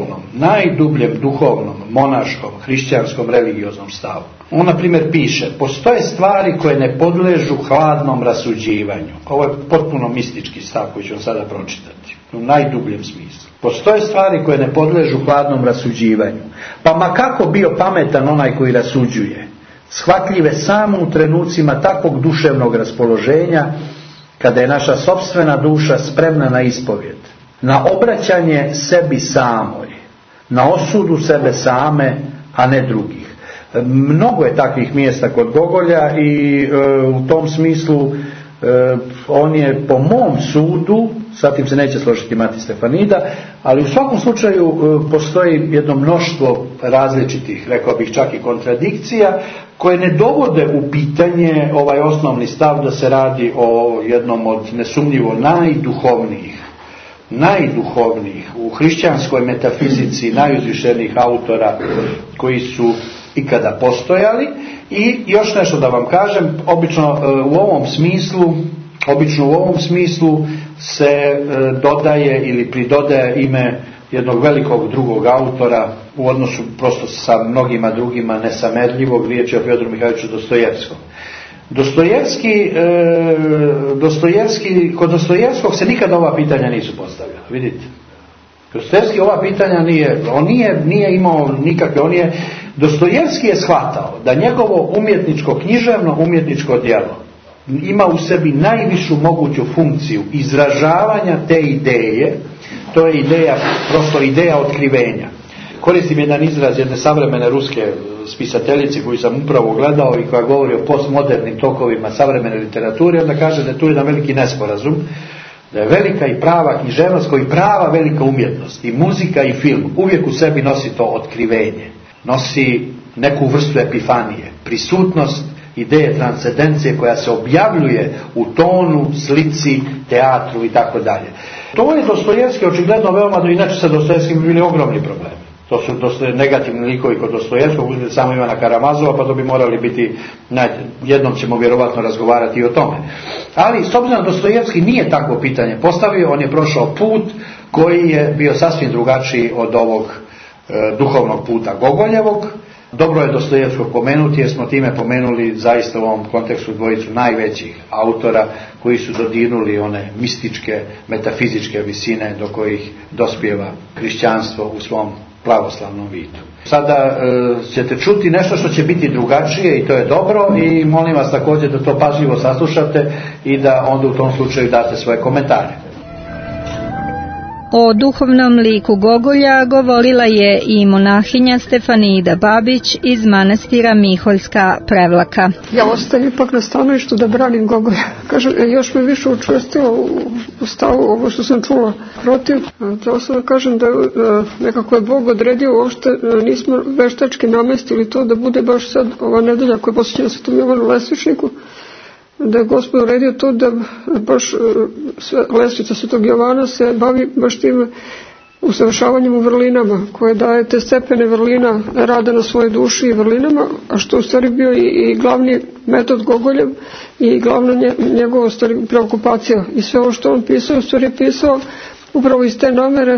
duhovnom, monaškom, hrišćanskom, religioznom stavu. On na primjer piše: postoje stvari koje ne podležu hladnom rasuđivanju. Ovo je potpuno mistički stav koji ću vam sada pročitati. U najdubljem smislu. Postoje stvari koje ne podležu hladnom rasuđivanju. Pa ma kako bio pametan onaj koji rasuđuje, shvatljive samo u trenucima takvog duševnog raspoloženja, kada je naša sopstvena duša spremna na ispovjed, na obraćanje sebi samoj, na osudu sebe same, a ne drugih. Mnogo je takvih mjesta kod Gogolja i u tom smislu on je po mom sudu, sa tim se neće složiti Mati Stefanida, ali u svakom slučaju postoji jedno mnoštvo različitih, rekao bih čak i kontradikcija, koje ne dovode u pitanje ovaj osnovni stav da se radi o jednom od nesumnjivo najduhovnijih u hrišćanskoj metafizici, najuzvišenijih autora koji su ikada postojali. I još nešto da vam kažem, obično u ovom smislu se dodaje ili pridodaje ime jednog velikog drugog autora u odnosu prosto sa mnogima drugima nesamerljivog, riječ je o Fjodoru Mihajloviću Dostojevskom. Kod Dostojevskog se nikada ova pitanja nisu postavljala, vidite. Dostojevski ova pitanja nije imao nikakve, Dostojevski je shvatao da njegovo književno umjetničko djelo ima u sebi najvišu moguću funkciju izražavanja te ideje. To je ideja otkrivenja. Koristim jedan izraz jedne savremene ruske spisateljice koju sam upravo gledao i koja govori o postmodernim tokovima savremene literature, onda kaže da je tu jedan veliki nesporazum, da je velika i prava književnost kao i prava velika umjetnost, i muzika i film uvijek u sebi nosi to otkrivenje, nosi neku vrstu epifanije, prisutnost ideje transcendencije koja se objavljuje u tonu, slici, teatru i tako dalje. To je Dostojevski očigledno veoma, inače sa Dostojevskim bili ogromni problemi. To su negativni likovi kod Dostojevskog, uzmite samo Ivana Karamazova, pa to bi morali biti, jednom ćemo vjerovatno razgovarati i o tome. Ali s obzirom da Dostojevski nije takvo pitanje postavio, on je prošao put koji je bio sasvim drugačiji od ovog duhovnog puta Gogoljevog. Dobro je Dostojevskog pomenuti jer smo time pomenuli zaista u ovom kontekstu dvojicu najvećih autora koji su dodirnuli one mističke, metafizičke visine do kojih dospijeva hrišćanstvo u svom pravoslavnom vidu. Sada ćete čuti nešto što će biti drugačije i to je dobro i molim vas također da to pažljivo saslušate i da onda u tom slučaju date svoje komentare. O duhovnom liku Gogolja govorila je i monahinja Stefanida Babić iz manastira Miholjska Prevlaka. Ja ostajem ipak na stanovištu da branim Gogolja. Kažem, još me više učvrstilo u stavu ovo što sam čula protiv. To sam da kažem da nekako je Bog odredio, uopšte nismo veštački namestili to da bude baš sad ova nedelja koja je posvećena Svetom Jovanu Lesvičniku, da je Gospod uredio to da baš Lesvica Svetog Jovana se bavi baš tim usavršavanjem u vrlinama, koje daje te stepene vrlina rada na svojoj duši i vrlinama, a što u stvari bio i glavni metod Gogoljev i glavna njegova preokupacija. I sve ovo što on pisao, u stvari pisao upravo iz te namere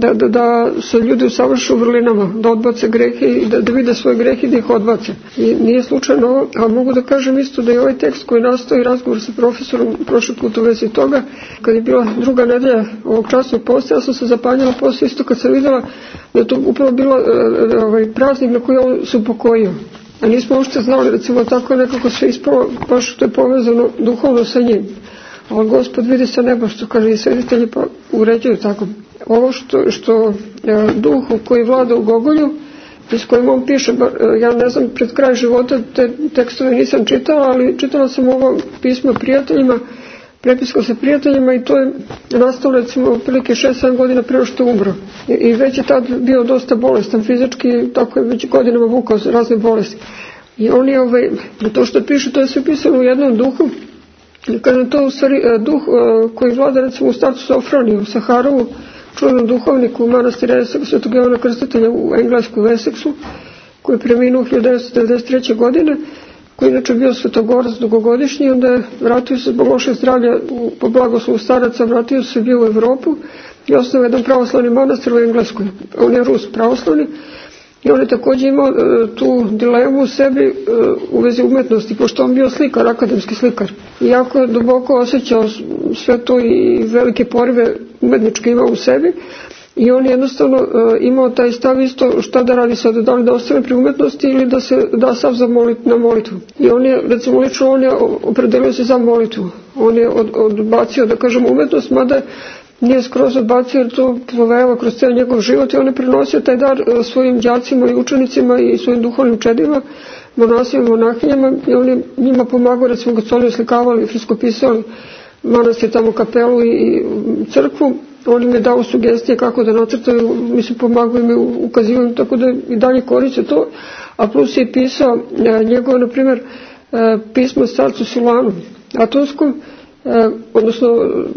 da se ljudi usavrše u vrlinama, da odbace grehe i da vide svoje grehe i da ih odbace. I nije slučajno ovo, a mogu da kažem isto da je ovaj tekst koji nastao i razgovor sa profesorom prošli put u vezi toga, kad je bila druga nedelja ovog časnog posta, ja sam se zapanjala posle isto kad sam videla da je to upravo bilo praznik na koji on se upokojio. A nismo uopšte znali, recimo tako nekako sve ispalo, baš što je povezano duhovno sa njim. Ali Gospod vidi sa neba, što kaže i sveditelji, pa uređuju tako. Ovo što duh koji vlada u Gogolju i s kojim on piše, ja ne znam, pred kraj života te tekstove nisam čitala, ali čitala sam ovo pismo prijateljima, prepiskao sa prijateljima i to je nastalo recimo otprilike 6-7 godina prije što umro. I već je tad bio dosta bolestan fizički, tako je već godinama vukao razne bolesti. I on je to što piše, to je sve pisano u jednom duhu. Kažem, to u stvari duh koji vlada recimo u starcu Sofroniju, u Saharovu, čuvenom duhovniku u manastira Svetog Jovana Krstitelja u englesku Veseksu, koji je preminuo 1993. godine, koji inače bio svetogorac dugogodišnji, onda je vratio se zbog lošeg zdravlja po blagoslovu staraca, vratio se bio u Evropu i osnovao jedan pravoslavni manastir u Engleskoj. On je Rus pravoslavni. I on je također imao tu dilemu u sebi u vezi umetnosti, pošto on bio slikar, akademski slikar. I jako je duboko osjećao sve to i velike porive umetničke imao u sebi. I on jednostavno imao taj stav isto šta da radi sada, da li da ostane pri umetnosti ili da se da sav na molitvu. I on je, recimo lično, on je opredelio se za molitvu. On je odbacio, da kažem, umetnost, mada nije skroz odbacio jer to ploveva kroz cijel njegov život i on je prenosio taj dar svojim đacima i učenicima i svojim duhovnim čedima, monasima i monahinjama i on je njima pomagao, recimo kad su oni oslikavali, friskopisali manastir tamo kapelu i crkvu, on im je dao sugestije kako da nacrtaju, mislim pomagao im i ukazivao im, tako da i dalje koriste to, a plus je pisao njegovo, na primjer, pismo starcu Silanu Atonskom, odnosno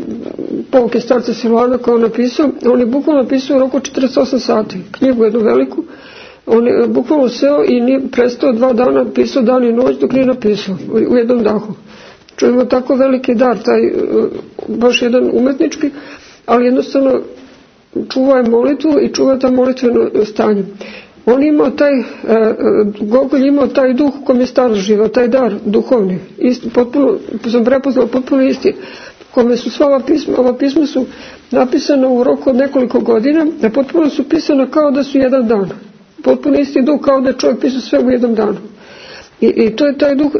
pouke starca Silana koje on napisao, on je bukvalno napisao u roku 48 sati, knjigu jednu veliku, on je bukvalno seo i nije prestao 2 dana, pisao dan i noć dok nije napisao u jednom dahu. Čujemo tako veliki dar, taj baš jedan umetnički, ali jednostavno čuva molitvu i čuva ta molitveno stanje. On imao Gogolj imao taj duh u kom je starac živao, taj dar duhovni, isti, potpuno, sam prepoznala potpuno isti, kome su sva ova pisma su napisana u roku od nekoliko godina, a potpuno su pisana kao da su jedan dan. Potpuno isti duh kao da je čovjek pisao sve u jednom danu. I to je taj duh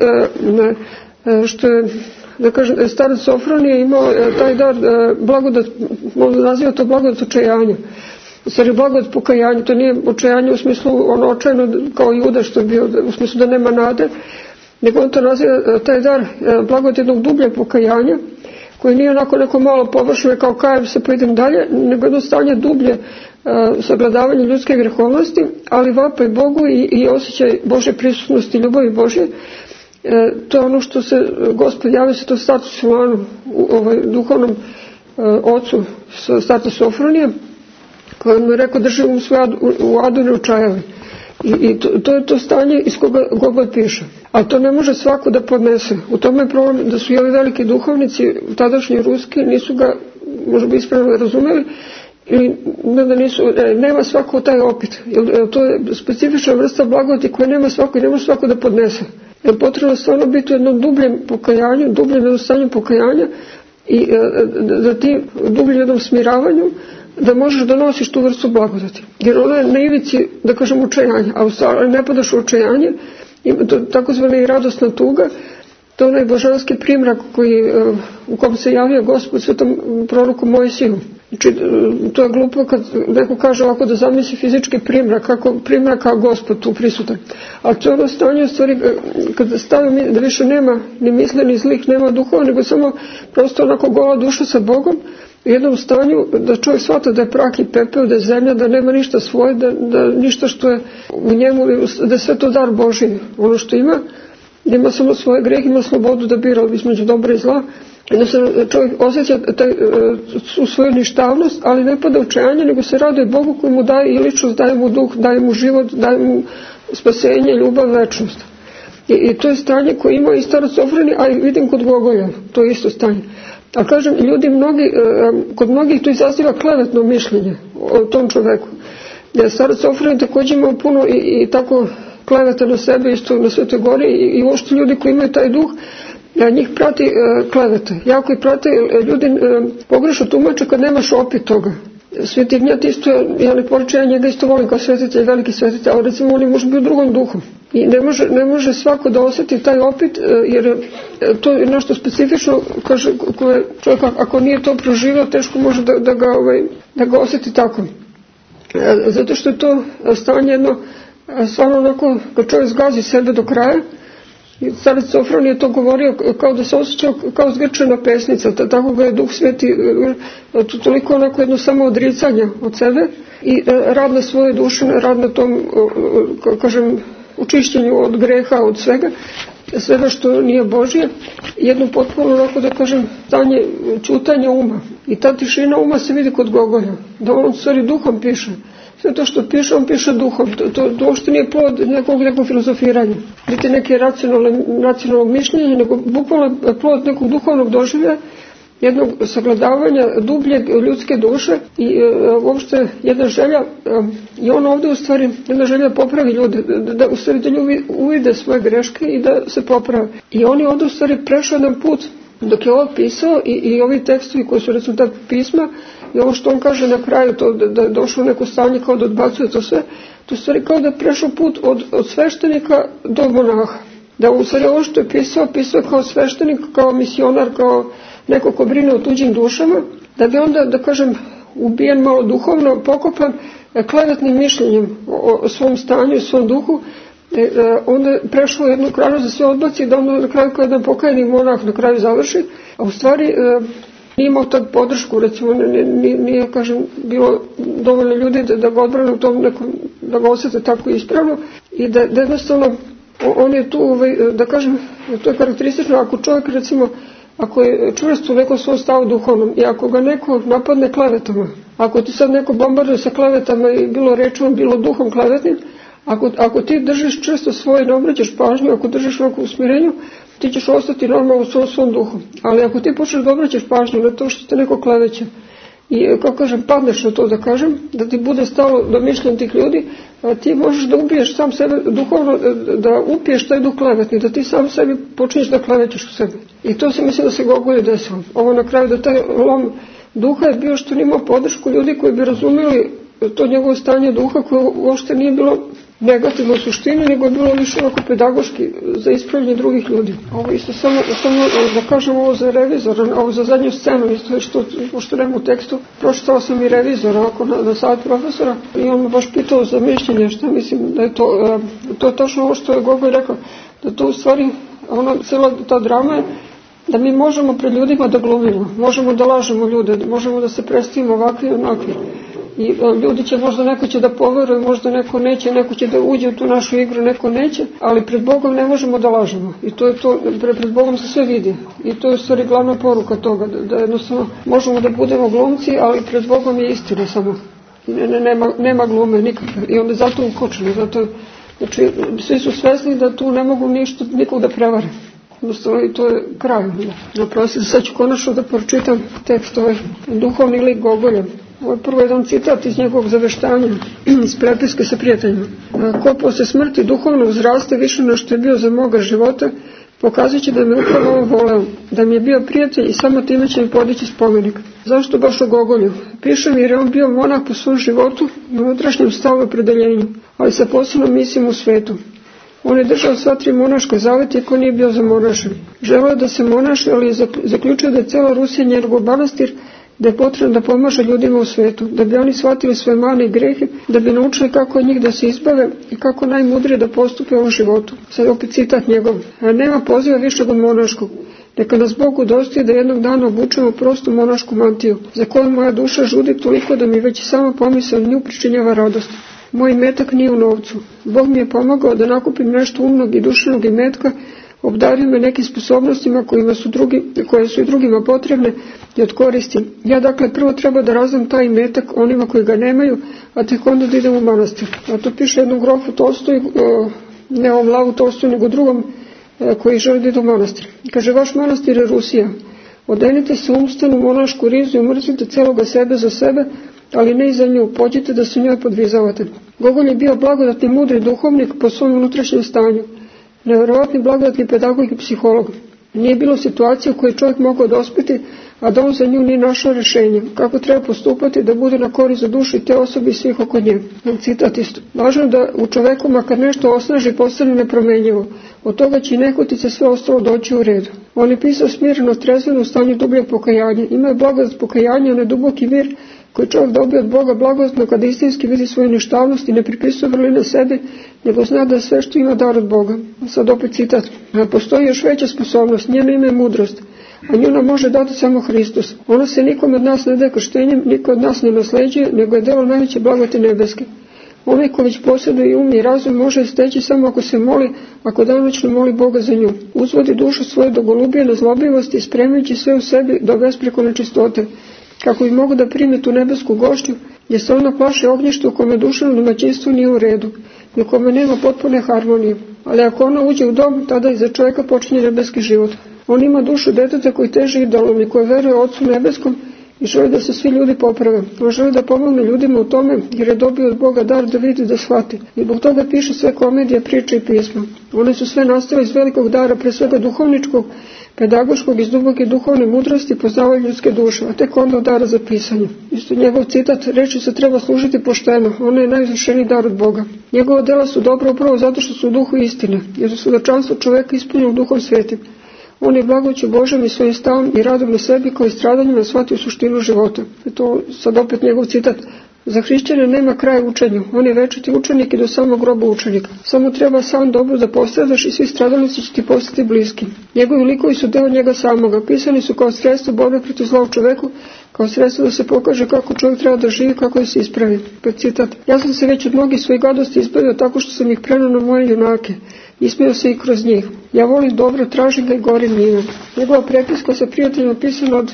što je, da kažem, starac Sofronije imao taj dar blagodat, možda naziva to blagodat očajanja. Stvari blagodat pokajanja, to nije očajanje u smislu ono očajno kao Juda što je bio, u smislu da nema nade, nego on to naziva taj dar blagodat jednog dublje pokajanja, koji nije onako neko malo površno kao kajem se pa idem dalje, nego jedno stanje dublje sagledavanje ljudske grehovnosti, ali vapaj Bogu i osjećaj Božje prisutnosti, ljubavi Božje. To je ono što se Gospod javio se to starcu Silanu, duhovnom ocu starca Sofronije, koji mu je rekao drži u adu ne očajavi. I to je to stanje iz koga Gogolj piše. A to ne može svako da podnese. U tome je problem da su i ovi veliki duhovnici, tadašnji ruski, nisu ga možda bi ispravno razumeli, ili da nisu, nema svako taj opit. Jer to je specifična vrsta blagodati koju nema svako i ne može svako da podnese. Jer potrebno stvarno biti u jednom dubljem pokajanju, dubljem jednostavnjem pokajanja i da ti dubljem jednom smiravanju da možeš da nosiš tu vrstu blagodati. Jer ona je na ivici, da kažem, očajanja, a u stvari ne padaš u očajanje, ima to takozvana i radosna tuga, to je onaj božanski primrak u kom se javio Gospod svetom proroku Mojsiju. Znači, to je glupo kad neko kaže ovako da zamisli fizički primrak, kako primrak kao Gospod tu prisutan. Ali to je ono stanje u stvari kad stavim da više nema ni misle ni zlih, nema duhova, nego samo prosto onako gola duša sa Bogom, u jednom stanju da čovjek shvata da je prah i pepeo, da je zemlja, da nema ništa svoje, da ništa što je u njemu, da je sve to dar Božji, ono što ima, da ima samo svoje greh, ima slobodu da bira između dobra i zla. Jednostavno čovjek osjeća u svoju ništavnost, ali ne pada u čajanje, nego se raduje Bogu koji mu daje i ličnost, daje mu duh, daje mu život, daje mu spasenje, ljubav, večnost. I to je stanje koje ima i starac Ofreni, a i vidim kod Gogolja, to je isto stanje. A kažem, ljudi kod mnogih to izaziva klevetno mišljenje o tom čoveku. Starac Ofreni također ima puno i tako kleveta na sebe, isto na Svetoj Gori, i uopšte ljudi koji imaju taj duh, njih prati klevete. Jako i prate, ljudi pogrešno tumače kad nemaš opet toga. Sveti Ignjat isto, ja ne poričem, ja njega isto volim kao svetitelj, veliki svetitelj, ali recimo on može biti u drugom duhu. I ne može svako da osjeti taj opet, jer to je nešto specifično, kaže, koje čovjek ako nije to proživio, teško može da ga osjeti tako. Zato što je to stanje jedno, stvarno onako, kad čovjek zgazi sebe do kraja, starac Ofran je to govorio kao da se osjećao kao zgrčena pesnica, tako ga je Duh Sveti, toliko onako jedno samo odricanje od sebe i rad na svoje duše, rad na tom, kažem, učišćenju od greha, od svega što nije Božje, jedno potpuno onako da kažem stanje čutanja uma. I ta tišina uma se vidi kod Gogolja, da on stvari duhom piše. Sve to što piše, on piše duhom. To uopšte nije plod nekog filozofiranja, niti neke racionalnog mišljenja, nego bukvalno plod nekog duhovnog doživlja, jednog sagledavanja dubljeg ljudske duše i uopšte jedna želja, i on ovdje u stvari jedna želja popravi ljude, da u stvari da ljudi uvide svoje greške i da se poprave. I on je ovdje u stvari prešao jedan put dok je ovo pisao i ovi tekstovi koji su rezultat pisma i ovo što on kaže na kraju, to da je došlo u neko stanje kao da odbacuje to sve, to je stvari kao da je prešao put od sveštenika do monaha. Da u stvari ovo što je pisao kao sveštenik, kao misionar, kao neko ko brine o tuđim dušama, da bi onda, da kažem, ubijen malo duhovno, pokopan klevetnim mišljenjem o svom stanju i svom duhu, onda je prešao jednu kraju za sve odbaci, da onda na kraju kao jedan pokajni monah na kraju završi, a u stvari nije imao tad podršku, recimo nije, kažem, bilo dovoljno ljudi da ga odbrane u tom nekom, da ga osjete tako ispravno i da jednostavno on je tu, da kažem, to je karakteristično, ako čovjek recimo, ako je čvrst u nekom svom stavu duhovnom i ako ga neko napadne klevetama, ako ti sad neko bombarduje sa klevetama i bilo rečom, bilo duhom klevetnim, ako ti držiš čvrsto svoje, ne obraćaš pažnju, ako držiš onako u smirenju, ti ćeš ostati normalno u svom duhu. Ali ako ti počneš da obraćaš pažnju na to što te neko kleveće i, kako kažem, padneš na to, da kažem, da ti bude stalo do mišljenja tih ljudi, ti možeš da ubiješ sam sebe duhovno, da upiješ taj duh klevetni, da ti sam sebi počneš da klevećeš u sebi. I to se mislim da se Gogolju desilo. Ovo na kraju da taj lom duha je bio što nimao podršku ljudi koji bi razumeli to njegovo stanje duha koje uopšte nije bilo negativno u suštini, nego je bilo više onako pedagoški za ispravljanje drugih ljudi. Ovo isto samo da kažem ovo za revizora, ovo za zadnju scenu, isto što nema u tekstu, pročitala sam i revizora ovako na savjet profesora i on me baš pitao za mišljenje, šta mislim da je to je točno ovo što je Gogolj rekao, da to u stvari, cijela ta drama je da mi možemo pred ljudima da glumimo, možemo da lažemo ljude, možemo da se predstavimo ovakvi i onakvi. I ljudi će, možda neko će da poveruje, možda neko neće, neko će da uđe u tu našu igru, neko neće, ali pred Bogom ne možemo da lažemo. I to je to, pred Bogom se sve vidi. I to je u stvari glavna poruka toga, da jednostavno možemo da budemo glumci, ali pred Bogom je istina samo. Nema glume nikakve. I onda zato ukočeni, znači svi su svesni da tu ne mogu nikog da prevare. Jednostavno i to je kraj. Naprosto, sad ću konačno da pročitam tekst ovaj duhovni lik Gogolja. Ovo je prvo jedan citat iz njegovog zaveštanja, iz prepiske sa prijateljima. Ko posle smrti duhovno uzraste više na što je bio za moga života Pokazat će da me upravo ovo voleo, da mi je bio prijatelj i samo time će mi podići spomenik. Zašto baš o Gogolju? Piše mi jer je on bio monah po svom životu i unutrašnjem stavu i opredeljenju, ali sa posebnom misijom u svetu. On je držao sva 3 monaška zaveta iako nije bio zamonašen. Želeo je da se monaši, ali je zaključio da je cela Rusija njegov manastir, da je potrebno da pomaže ljudima u svetu, da bi oni shvatili svoje mane i grehe, da bi naučili kako od njih da se izbave i kako najmudrije da postupe u ovom životu. Sad opet citat njegov. Nema poziva višeg od monaškog. Neka nas Bog udostoji da jednog dana obučemo prostu monašku mantiju, za koju moja duša žudi toliko da mi već samo pomisao nju pričinjava radost. Moj imetak nije u novcu. Bog mi je pomagao da nakupim nešto umnog i duševnog imetka, obdario me nekim sposobnostima koje su i drugima potrebne i od koristi. Ja dakle prvo treba da razdam taj imetak onima koji ga nemaju, a tek onda da idem u manastir. A to piše jednom grofu Tolstoju, ne ovom Lavu Tolstoju, nego drugom koji želi da ide u manastir. Kaže, vaš manastir je Rusija. Odenite se umstanu monašku rizu i umrzite celoga sebe za sebe, ali ne i za nju, pođite da se njoj podvizavate. Gogolj je bio blagodatni mudri duhovnik po svom unutrašnjem stanju, nevjerovatni blagodatni pedagog i psiholog. Nije bilo situacije u kojoj čovjek mogao dospiti, a da on za nju nije našao rješenje, kako treba postupati da bude na korist za dušu i te osobe i svih oko nje. Citat isto. Važno je da u čoveku makar nešto osnaži postane nepromenjivo, od toga će i nehotice sve ostalo doći u redu. On je pisao smireno, trezveno u stanju dubljeg pokajanja. Ima je blagodat pokajanja, onaj duboki mir koji čovjek dobije od Boga blagodatno kada istinski vidi svoju ništavnost i ne pripisuje vrline sebi, nego zna da sve što ima dar od Boga. Sad opet citat. Postoji još veća sposobnost, njeno ime je mudrost, a nju nam može dati samo Hristos. Ona se nikom od nas ne daje krštenjem, niko od nas ne nasleđuje, nego je delo najveće blagodati nebeske. Onaj ko već posjeduje um i razum može steći samo ako se moli, ako danonoćno moli Boga za nju. Uzvodi dušu svoju do golubije nezlobivosti i spremajući sve u sebi do besprekorne čistote, kako bi mogu da prime tu nebesku gošću, gdje se ona plaši ognjišta u kome duševno domaćinstvo nije u redu i u kome nema potpune harmonije. Ali ako ona uđe u dom, tada iza čovjeka počinje nebeski život. On ima dušu deteta koji teži idolom i koji veruje Otcu nebeskom i želi da se svi ljudi poprave. On želi da pomogne ljudima u tome jer je dobio od Boga dar da vidi, da shvati. I zbog toga piše sve komedije, priče i pisma. One su sve nastale iz velikog dara, pre svega duhovničkog, pedagoškog, iz duboke duhovne mudrosti, poznavanja ljudske duše, a tek onda od dara za pisanje. Isto njegov citat, reči se treba služiti pošteno, ono je najizvršeniji dar od Boga. Njegova dela su dobra upravo zato što su u duhu istine, jer su svedočanstvo čoveka ispunjeno duhom svetim. On je blagoću Božem i svojim stavom i radom na sebi koji stradanjima shvatio suštinu života. I to sad opet njegov citat. Za hrišćane nema kraja učenju, on je večiti učenik i do samog groba učenika. Samo treba sam dobro da postradaš i svi stradalnici će ti postati bliski. Njegovi likovi su deo njega samoga, pisani su kao sredstvo borbe protiv zla u čoveku, kao sredstvo da se pokaže kako čovjek treba da živi, kako da se ispravi. Citat. Ja sam se već od mnogih svojih gadosti ispravio tako što sam ih prenao na moje junake. Ismio se i kroz njih. Ja volim dobro, tražim ga i gorim njime. Njegova prepiska sa prijateljima pisana od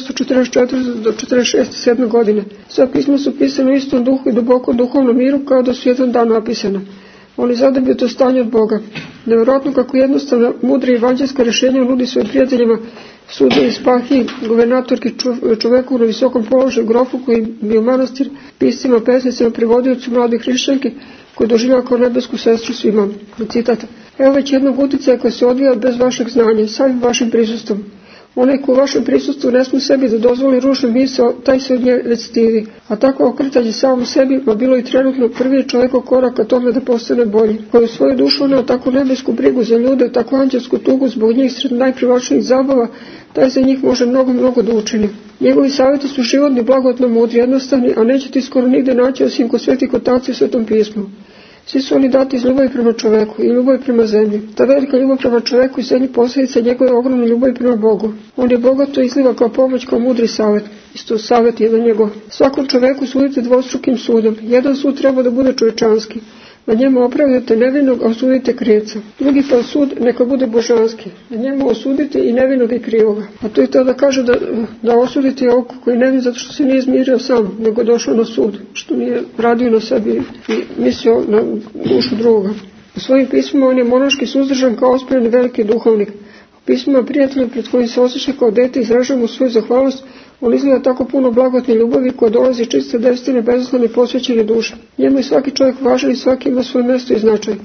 1844. do 46. godine. Sva pisma su pisane u istom duhu i dubokom duhovnom miru kao da su jedan dan napisana. On je zadobio to stanje od Boga. Nevjerojatno kako jednostavno, mudra i evanđelska rješenja nudi svojim prijateljima, sudovi, spahiji, guvernatorki, čoveku na visokom položaju, grofu koji bio manastir, piscima, pesnicima, prevodiocu mladih hrišćanki, koji doživljava kao nebesku sestru svima. Citat. Evo već jednog uticaja koji se odvija bez vašeg znanja, samim vašim prisustvom. Onaj ko u vašem prisustvu ne smije sebi da dozvoli ružnu misao, taj se od nje već stidi. A tako okretanje samom sebi, ma bilo i trenutno prvi čovjekov korak ka tome da postane bolji. Koji u svoju dušu uneo takvu nebesku brigu za ljude, takvu anđelsku tugu zbog njih sred najprivlačnijih zabava, taj za njih može mnogo da učini. Njegovi savjeti su životni, blagodno mudri, jednostavni, a nećete skoro nigde naći osim kod svetih otaca u Svetom pismu. Svi su oni dati iz ljubavi prema čoveku i ljubavi prema zemlji. Ta velika ljubav prema čoveku i zemlji posljedica njegove ogromne ljubavi prema Bogu. On je bogato izliva kao pomoć, kao mudri savjet. Isto savjet jedan njegov. Svakom čoveku sudite dvostrukim sudom. Jedan sud treba da bude čovečanski. Na njemu opravdate nevinog, a osudite krivca. Drugi pa sud neka bude božanski. Na njemu osudite i nevinog i krivoga. A to je to da kaže da osudite ovog koji je nevin zato što se nije izmirio sam, nego došao na sud, što nije radio na sebi i mislio na dušu drugoga. U svojim pismima on je monaški suzdržan kao ospren veliki duhovnik. U pismima prijatelja pred kojim se osjeća kao dete izražava mu svoju zahvalnost. On izgleda tako puno blagodne ljubavi koja dolazi čiste devstine, bezoslane posvećene duše. Njemu je svaki čovjek važan i svaki ima svoje mjesto i značaj.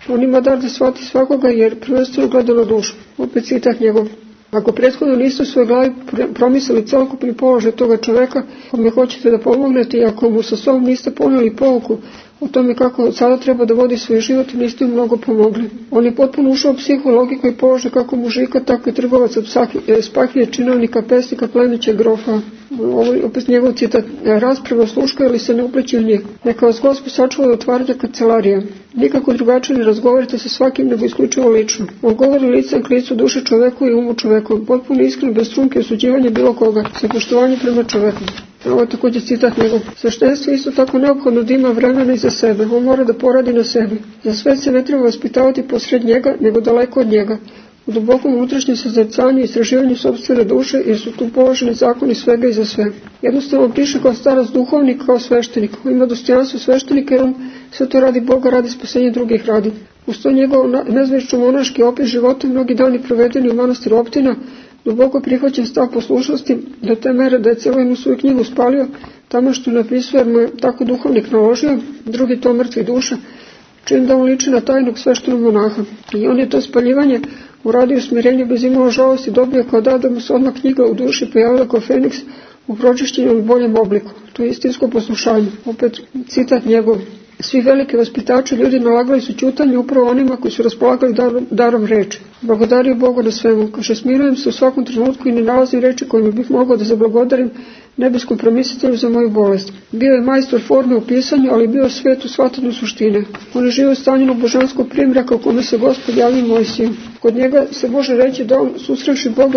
On ima dar da shvati svakoga jer prvenstveno gleda na dušu. Opet citat njegov. Ako prethodno niste u svojoj glavi promislili celokupni položaj toga čoveka kome hoćete da pomognete i ako mu sa sobom niste ponijeli pouku o tome kako sada treba da vodi svoj život, niste mu mnogo pomogli. On je potpuno ušao u psihologiku i položaj kako mužika, tako i trgovaca, spahije, činovnika, pesnika, plemića, grofa. Ovo je opet njegov citat. Rasprava sluška ili se ne upleće u njih. Neka vas Gospod sačuva da otvarate kancelarije. Nikako drugačije ne razgovarate sa svakim nego isključivo lično. On govori licem k licu, duše čoveku i umu čoveku. Potpuno iskren, bez trunke osuđivanja bilo koga, sa poštovanjem prema čoveku. Ovo je također citat njegov. Sveštenstvo isto tako neophodno da ima vremena i za sebe. On mora da poradi na sebi. Za sve se ne treba vaspitavati posred njega, nego daleko od njega. U dubokom unutrašnjem sazrcanju i istraživanju sopstvene duše, jer su tu položeni zakoni svega i za sve. Jednostavno piše kao starac duhovnik, kao sveštenik. On ima dostojanstvo sveštenika jer on sve to radi Boga, radi spasenje drugih radi. Uz to njegov nezvečan monaški opis života, mnogi dani provedeni u manastiru Optina, duboko prihvaćen stav poslušnosti, do te mere da je cijelu jednu svoju knjigu spalio, tamo što napisuje jer mu je tako duhovnik naložio, drugi to mrtvi duša, čim da on liči na tajnog sveštenog monaha. I on je to spaljivanje uradio smirenje bez imalo žalosti, dobio kao da mu se odmah knjiga u duši pojavila kao Feniks u pročišćenom i boljem obliku. To je istinsko poslušanje. Opet citat njegov. Svi veliki vaspitači ljudi nalagali su ćutanje upravo onima koji su raspolagali darom reči. Blagodario Bogu na svemu. Kaže, smirujem se u svakom trenutku i ne nalazim reči kojima bih mogao da zablagodarim nebeskom promislitelju za moju bolest. Bio je majstor forme u pisanju, ali bio svet u shvatanju suštine. On je živio u stanju božanskog primraka u kome se Gospod javio Mojsiju. Kod njega se može reći da on, susrevši Boga,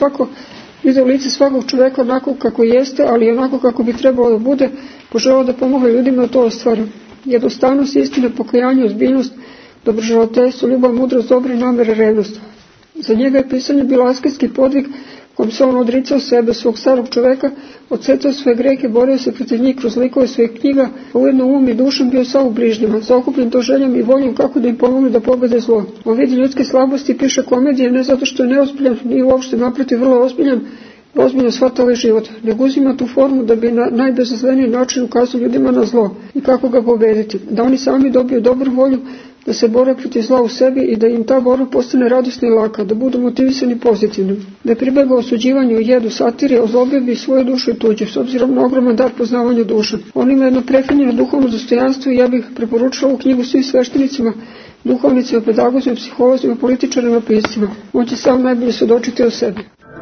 video lice svakog čoveka onako kako jeste, ali onako kako bi trebalo da bude, poželao da pomogne ljudima da to ostvari. Jednostavnost, istina, pokajanje, ozbiljnost, dobroželateljstvo, ljubav, mudrost, dobre namere, revnost. Za njega je pisanje bilo asketski podvig kom se on odricao sebe, svog starog čoveka, odsecao svoje grehe, borio se protiv njih kroz likove svojih knjiga, a ujedno umom i dušom bio sav u bližnjima, zaokupljen to željom i voljom kako da im pomogne da pobede zlo. On vidi ljudske slabosti i piše komedije ne zato što je neozbiljan, ni uopšte naprotiv vrlo ozbiljan, ozbiljno shvata ovaj život, nego uzima tu formu da bi na najbezazleniji način ukazao ljudima na zlo i kako ga pobediti, da oni sami dobiju dobru volju, da se bore protiv zla u sebi i da im ta borba postane radosna i laka, da budu motivisani pozitivno. Da pribegao osuđivanju i jedu satire, ozlobio bi svoju dušu i tuđu, s obzirom na ogroman dar poznavanja duše. On ima jedno prefinjeno duhovno dostojanstvo i ja bih preporučila ovu knjigu svim sveštenicima, duhovnicima, pedagozima, psiholozima, političarima, piscima. On će sam najbolje svedočiti o sebi.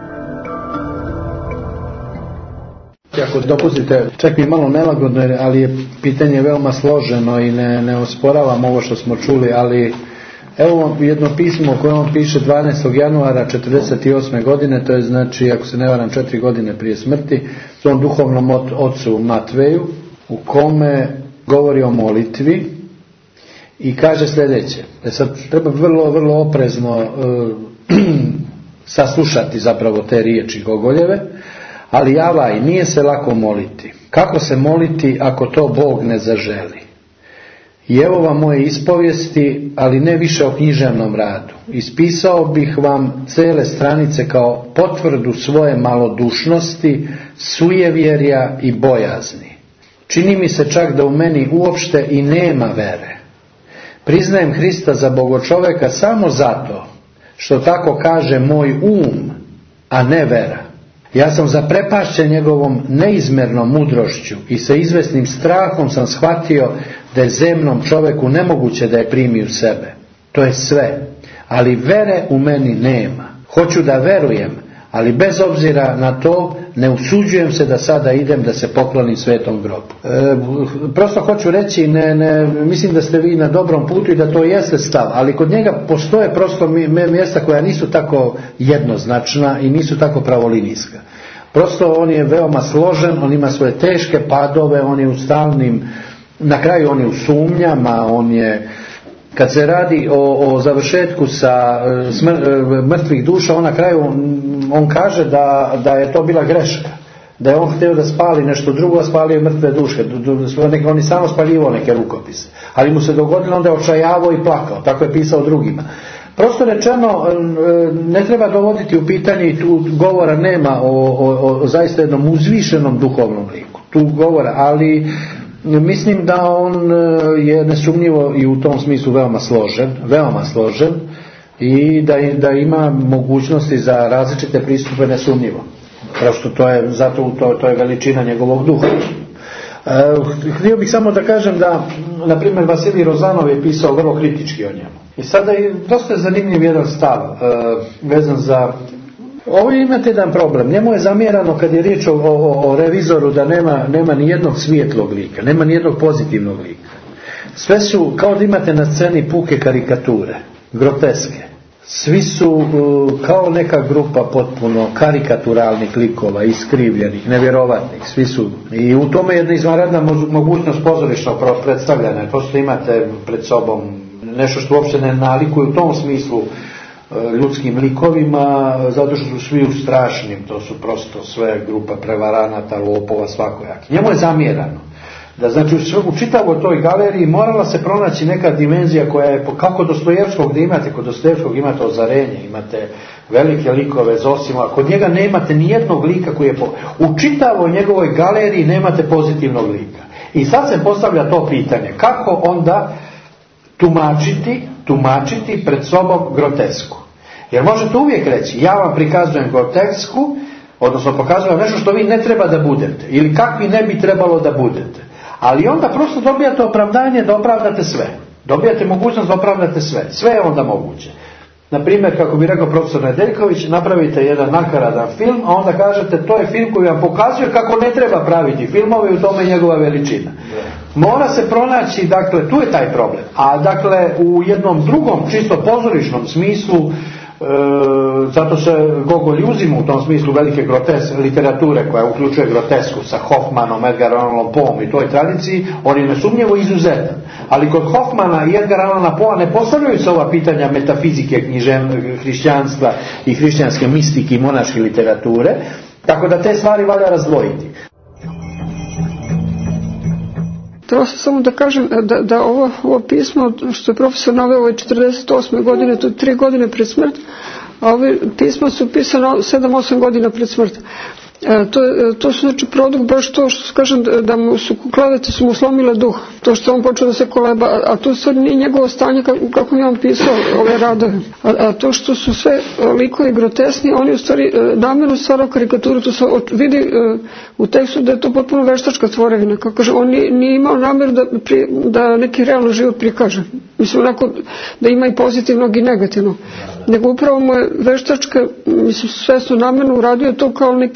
Ako dopustite, čak mi malo nelagodno, ali je pitanje veoma složeno i ne osporavam ovo što smo čuli, ali evo jedno pismo koje on piše 12. januara 1948. godine, to je znači, ako se ne varam, 4 godine prije smrti, svom duhovnom ocu Matveju, u kome govori o molitvi i kaže sljedeće. Sad treba vrlo oprezno saslušati zapravo te riječi Gogoljeve. Ali javaj, nije se lako moliti. Kako se moliti ako to Bog ne zaželi? I evo vam moje ispovijesti, ali ne više o književnom radu. Ispisao bih vam cele stranice kao potvrdu svoje malodušnosti, sujevjerja i bojazni. Čini mi se čak da u meni uopšte i nema vere. Priznajem Hrista za Bogočoveka samo zato što tako kaže moj um, a ne vera. Ja sam zaprepašćen njegovom neizmernom mudrošću i sa izvesnim strahom sam shvatio da je zemnom čoveku nemoguće da je primi u sebe. To je sve. Ali vere u meni nema. Hoću da verujem, ali bez obzira na to ne usuđujem se da sada idem da se poklonim svetom grobu. Prosto hoću reći, mislim da ste vi na dobrom putu i da to jeste stav, ali kod njega postoje prosto mjesta koja nisu tako jednoznačna i nisu tako pravolinijska. Prosto on je veoma složen, on ima svoje teške padove, on je u stalnim, na kraju on je u sumnjama, on je, kad se radi o završetku sa mrtvih duša, on na kraju on kaže da je to bila greška, da je on htio da spali nešto drugo, a spalio je mrtve duše, on je samo spaljivao neke rukopise, ali mu se dogodilo, onda je očajavao i plakao, tako je pisao drugima. Prosto rečeno, ne treba dovoditi u pitanje i tu govora nema o zaista jednom uzvišenom duhovnom liku, tu govora, ali Mislim da on je nesumnjivo i u tom smislu veoma složen i da ima mogućnosti za različite pristupe nesumnjivo. Prosto to je veličina njegovog duha. Htio bih samo da kažem da, na primjer, Vasilij Rozanov je pisao vrlo kritički o njemu. I sada je dosta zanimljiv jedan stav vezan za... Ovdje imate jedan problem. Njemu je zamjerano kad je riječ o revizoru da nema ni jednog svijetlog lika, nema ni jednog pozitivnog lika. Sve su, kao da imate na sceni puke karikature, groteske. Svi su kao neka grupa potpuno karikaturalnih likova, iskrivljenih, nevjerovatnih. Svi su. I u tome je jedna izvanredna mogućnost pozorišnog predstavljanja. Prosto imate pred sobom nešto što uopće ne nalikuje u tom smislu ljudskim likovima, zato što su svi strašnim, to su prosto sve grupa prevaranata, lopova, svakojaki. Njemu je zamjerano da, znači, u čitavoj toj galeriji morala se pronaći neka dimenzija koja je, kako Dostojevskog, da imate, kod Dostojevskog imate Ozarenje, imate velike likove Zosima, kod njega nemate ni jednog lika koji je, u čitavoj njegovoj galeriji nemate pozitivnog lika. I sad se postavlja to pitanje, kako onda tumačiti pred sobom grotesku. Jer možete uvijek reći, ja vam prikazujem grotesku, odnosno pokazujem nešto što vi ne treba da budete, ili kakvi ne bi trebalo da budete. Ali onda prosto dobijate opravdanje da opravdate sve. Dobijate mogućnost da opravdate sve. Sve je onda moguće. Naprimjer, kako bi rekao profesor Nedeljković, napravite jedan nakaradan film, a onda kažete to je film koji vam pokazuje kako ne treba praviti filmove i u tome je njegova veličina. Mora se pronaći, dakle, tu je taj problem. A dakle, u jednom drugom, čisto pozorišnom smislu, zato se Gogolj uzima u tom smislu velike literature koja uključuje grotesku sa Hoffmanom, Edgar Allanom Poom i toj tradiciji, on je nesumnjivo izuzetan. Ali kod Hoffmana i Edgar Allana Poa ne postavljaju se ova pitanja metafizike, hrišćanstva i hrišćanske mistike i monaške literature, tako da te stvari valja razdvojiti. Treba samo da kažem da ovo pismo što je profesor naveo je 48. godine, to je 3 godine pred smrt, a ove pisma su pisane 7-8 godina pred smrt. To su znači produkt baš to što kažem da mu su klevete su mu slomile duh, to što on počeo da se koleba, a to stvari nije njegovo stanje kako mi on pisao ove radove, a to što su sve likovi grotesni, oni u stvari namjerno stvarao karikaturu, to se vidi u tekstu da je to potpuno veštačka tvorevina, kako kaže, on nije imao namjeru da neki realno život prikaže, mislim onako da ima i pozitivnog i negativnog, nego upravo mu je veštačka, mislim svesno namjerno uradio to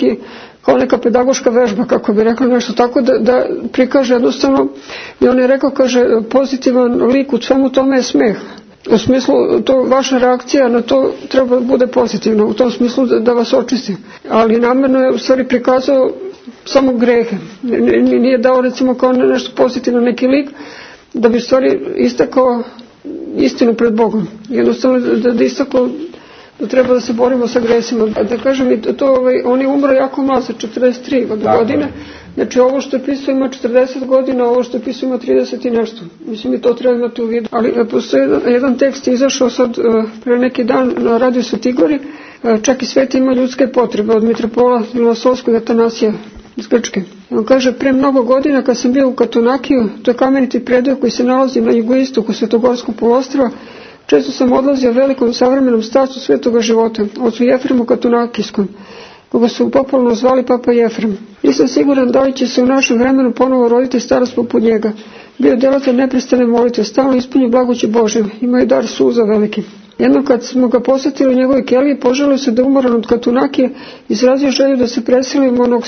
kao neka pedagoška vežba, kako bi rekao nešto tako, da prikaže jednostavno, i on je rekao, kaže, pozitivan lik u svemu tome je smeh. U smislu, to vaša reakcija na to treba bude pozitivna, u tom smislu da vas očisti. Ali namjerno je u stvari prikazao samo grehe. Nije dao recimo kao nešto pozitivno neki lik, da bi u stvari istakao istinu pred Bogom. Jednostavno da istakao da treba da se borimo sa gresima. Da kažem, on je umro jako mlad, sa 43 godine. Znači ovo što je pisao ima 40 godina, ovo što je pisao ima 30 i nešto. Mislim i to treba imati u vidu. Ali postoji jedan tekst izašao sad pre neki dan na radiju Svetigori, čak i svet ima ljudske potrebe, od mitropola Miloslavskog Atanasija iz Grčke. On kaže, pre mnogo godina kad sam bio u Katunakiju, to je kameniti predeo koji se nalazi na jugoistoku Svetogorskog poluostrva, često sam odlazio velikom savremenom starcu svetoga života, ocu Jefremu Katunakijskom, koga su popularno zvali Papa Jefrem. Nisam siguran da li će se u našem vremenu ponovo roditi starac poput njega. Bio djelatelj neprestane molitve, stalno ispunio blagoće Božje, imao je dar suza veliki. Jednom kad smo ga posjetili u njegovoj keliji, poželio se da umoran od Katunakije, izrazio želju da se preseli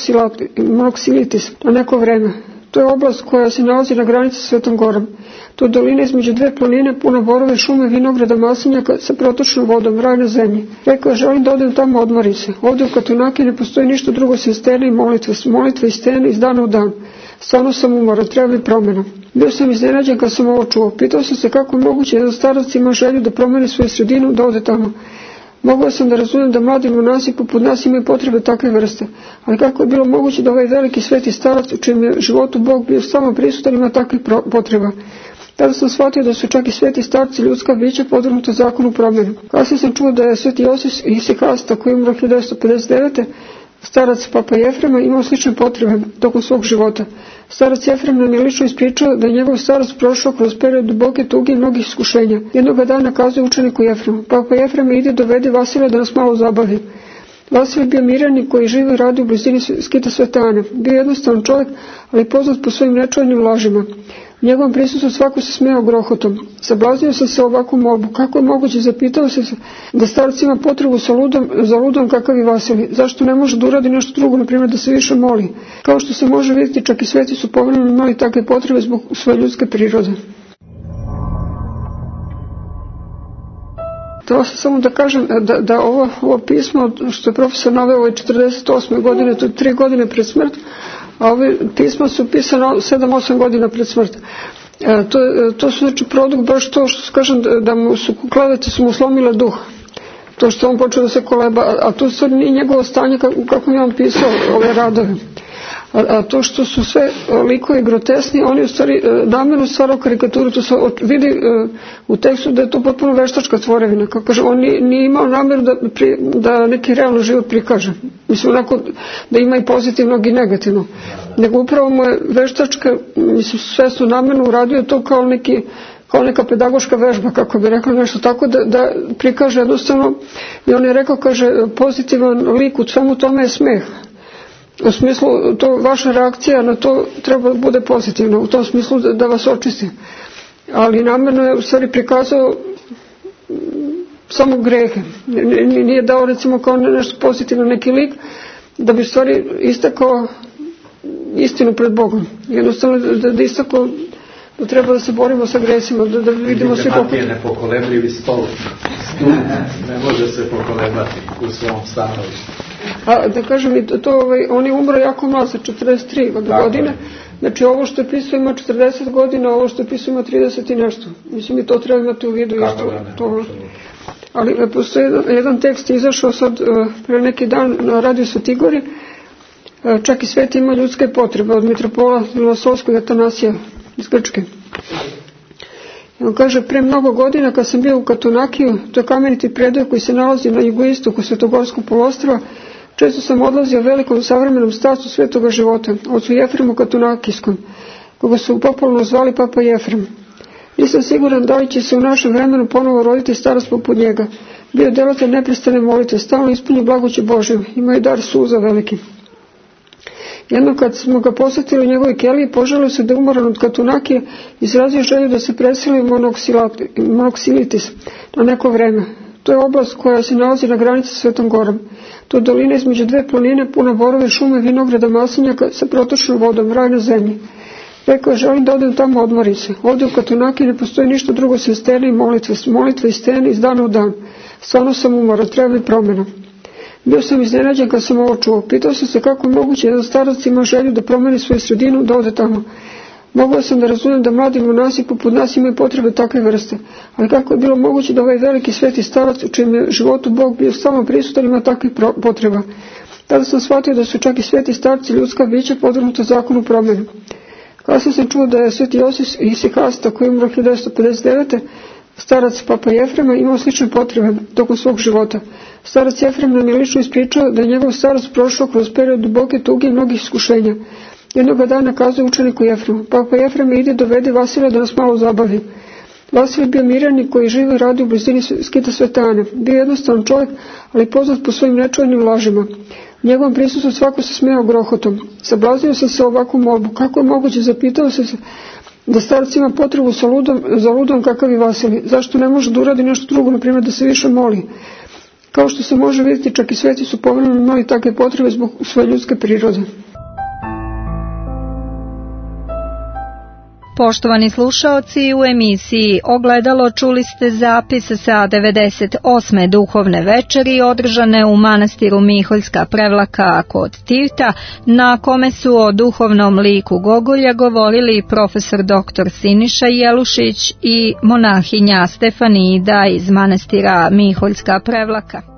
Monoksilitis na neko vreme. To je oblast koja se nalazi na granici s Svetom Gorom. To je dolina između dve planine, puna borove, šume, vinograda, maslinjaka sa protočnom vodom, raj na zemlji. Rekao je, želim da odem tamo, odmorim se. Ovdje u Katunakiji ne postoji ništa drugo sem stene i molitve i stene iz dana u dan. Stvarno sam umoran, treba li promjena. Bio sam iznenađen kad sam ovo čuo. Pitao sam se kako je moguće da starac ima želju da promeni svoju sredinu, da ode tamo. Mogao sam da razumijem da mladi monasi poput nas imaju potrebe takve vrste, ali kako je bilo moguće da ovaj veliki sveti starac u čijem je životu Bog bio stalno prisutan ima takvih potreba. Tada sam shvatio da su čak i sveti starci ljudska bića podvrgnuta zakonu promjene. Kasnije sam čuo da je sveti Josif Isikasta koji je umro 1959. Starac Papa Jefrema imao slične potrebe tokom svog života. Starac Jefrem nam je lično ispričao da je njegov starac prošao kroz period duboke tuge i mnogih iskušenja. Jednoga dana kazuje učeniku Jefremu: Papa Jefreme, ide dovedi Vasilija da nas malo zabavi. Vasilij je bio mirjanik koji živi i radi u blizini skita Svete Ane. Bio jednostavan čovjek, ali poznat po svojim nečujenim lažima. U njegovom prisustvu svako se smejao grohotom. Sablaznio sam se ovakvu molbu. Kako je moguće, zapitao se da starac ima potrebu za ludom kakav i Vasilij? Zašto ne može da uradi nešto drugo, na primjer da se više moli? Kao što se može vidjeti, čak i sveti su povremeno imali takve potrebe zbog svoje ljudske prirode. To samo da kažem da ovo pismo što je profesor naveo, ovo je 48. godine, to je 3 godine pred smrt, a ove pisma su pisane 7-8 godina pred smrt. To su znači produkt baš to što kažem da mu su klevete su mu slomile duh. To što on počeo da se koleba, a to stvari nije njegovo stanje kako je on pisao ove radove. A to što su sve likovi grotesni, oni u stvari namjerno stvarao karikaturu, to se vidi u tekstu da je to potpuno veštačka tvorevina. Kako kaže, on nije imao namjeru da neki realno život prikaže. Mislim, onako da ima i pozitivnog i negativnog. Nego upravo mu je veštačka, mislim, sve su namjerno uradio to kao neka pedagoška vežba, kako bi rekla, nešto tako da prikaže jednostavno. I on je rekao, kaže, pozitivan lik u svemu tome je smeh. U smislu, to vaša reakcija na to treba da bude pozitivna, u tom smislu da vas očisti. Ali namjerno je u stvari prikazao samo grehe. Nije dao recimo kao nešto pozitivno neki lik, da bi u stvari istakao istinu pred Bogom. Jednostavno da istakao da treba da se borimo sa gresima, da vidimo svi kako... Je nepokolebljivi stol, ne može se pokolebati u svom stanovištu. A da kažem, on je umro jako mlad, sa 43 godine. Znači ovo što je pisao ima 40 godina, ovo što je pisao ima 30 i nešto. Mislim, i to treba imati u vidu. Ali postoji jedan tekst izašao sad pre neki dan na radiju Svetigori. Čak i svet ima ljudske potrebe, od mitropola Miloslavskog Atanasija iz Grčke. On kaže, pre mnogo godina kad sam bio u Katunakiju, to je kameniti predoj koji se nalazi na jugoistoku Svetogorskog poluostrva, često sam odlazio velikom savremenom starcu svetoga života, ocu Jefremu Katunakijskom, koga su popularno zvali Papa Jefrem. Nisam siguran da li će se u našem vremenu ponovo roditi starac poput njega. Bio delatelj neprestane molitve, stalno ispunio blagoće Božju, ima i dar suza veliki. Jedno kad smo ga posjetili u njegovoj keliji, poželio se da je umoran od Katunakije, izrazio želju da se preseli u Monoksilitis na neko vreme. To je oblast koja se nalazi na granici sa Svetom Gorom. To je dolina između dve planine, puna borove, šume, vinograda, maslinjaka sa protočnom vodom, raj na zemlji. Rekao je, želim da odem tamo odmorit se. Ovdje u Katunakiji ne postoji ništa drugo sem stene i molitve i stene iz dana u dan. Stvarno sam umoran, treba mi promjena. Bio sam iznenađen kad sam ovo čuo. Pitao sam se kako je moguće da starac ima želju da promeni svoju sredinu, da ode tamo. Mogao sam da razumijem da mladi monasi poput nas imaju potrebe takve vrste. Ali kako je bilo moguće da ovaj veliki sveti starac u čijem je životu Bog bio stalno prisutan ima takvih potreba. Tada sam shvatio da su čak i sveti starci ljudska bića podvrgnuta zakonu promjene. Kasnije sam čuo da je sveti Josif Isikasta, koji je umro 1959. Starac Papa Jefrema imao slične potrebe tokom svog života. Starac Jefrem nam je lično ispričao da je njegov starac prošao kroz period duboke tuge i mnogih iskušenja. Jednoga dana kazuje učeniku Jefremu: Papa Jefreme, ide dovedi Vasilija da nas malo zabavi. Vasilij je bio mirjanik koji živi i radi u blizini skita Svete Ane. Bio jednostavan čovjek, ali poznat po svojim nečujenim lažima. U njegovom prisustvu svako se smejao grohotom. Sablaznio sam se ovakvu molbu. Kako je moguće, zapitao se da starac ima potrebu za ludom kakav i Vasilij? Zašto ne može da uradi nešto drugo, na primjer da se više moli? Kao što se može vidjeti, čak i sveti su povremeno imali takve potrebe zbog svoje ljudske prirode. Poštovani slušaoci, u emisiji Ogledalo čuli ste zapis sa 98. duhovne večeri održane u manastiru Miholjska Prevlaka kod Tivta, na kome su o duhovnom liku Gogolja govorili profesor dr. Siniša Jelušić i monahinja Stefanida iz manastira Miholjska Prevlaka.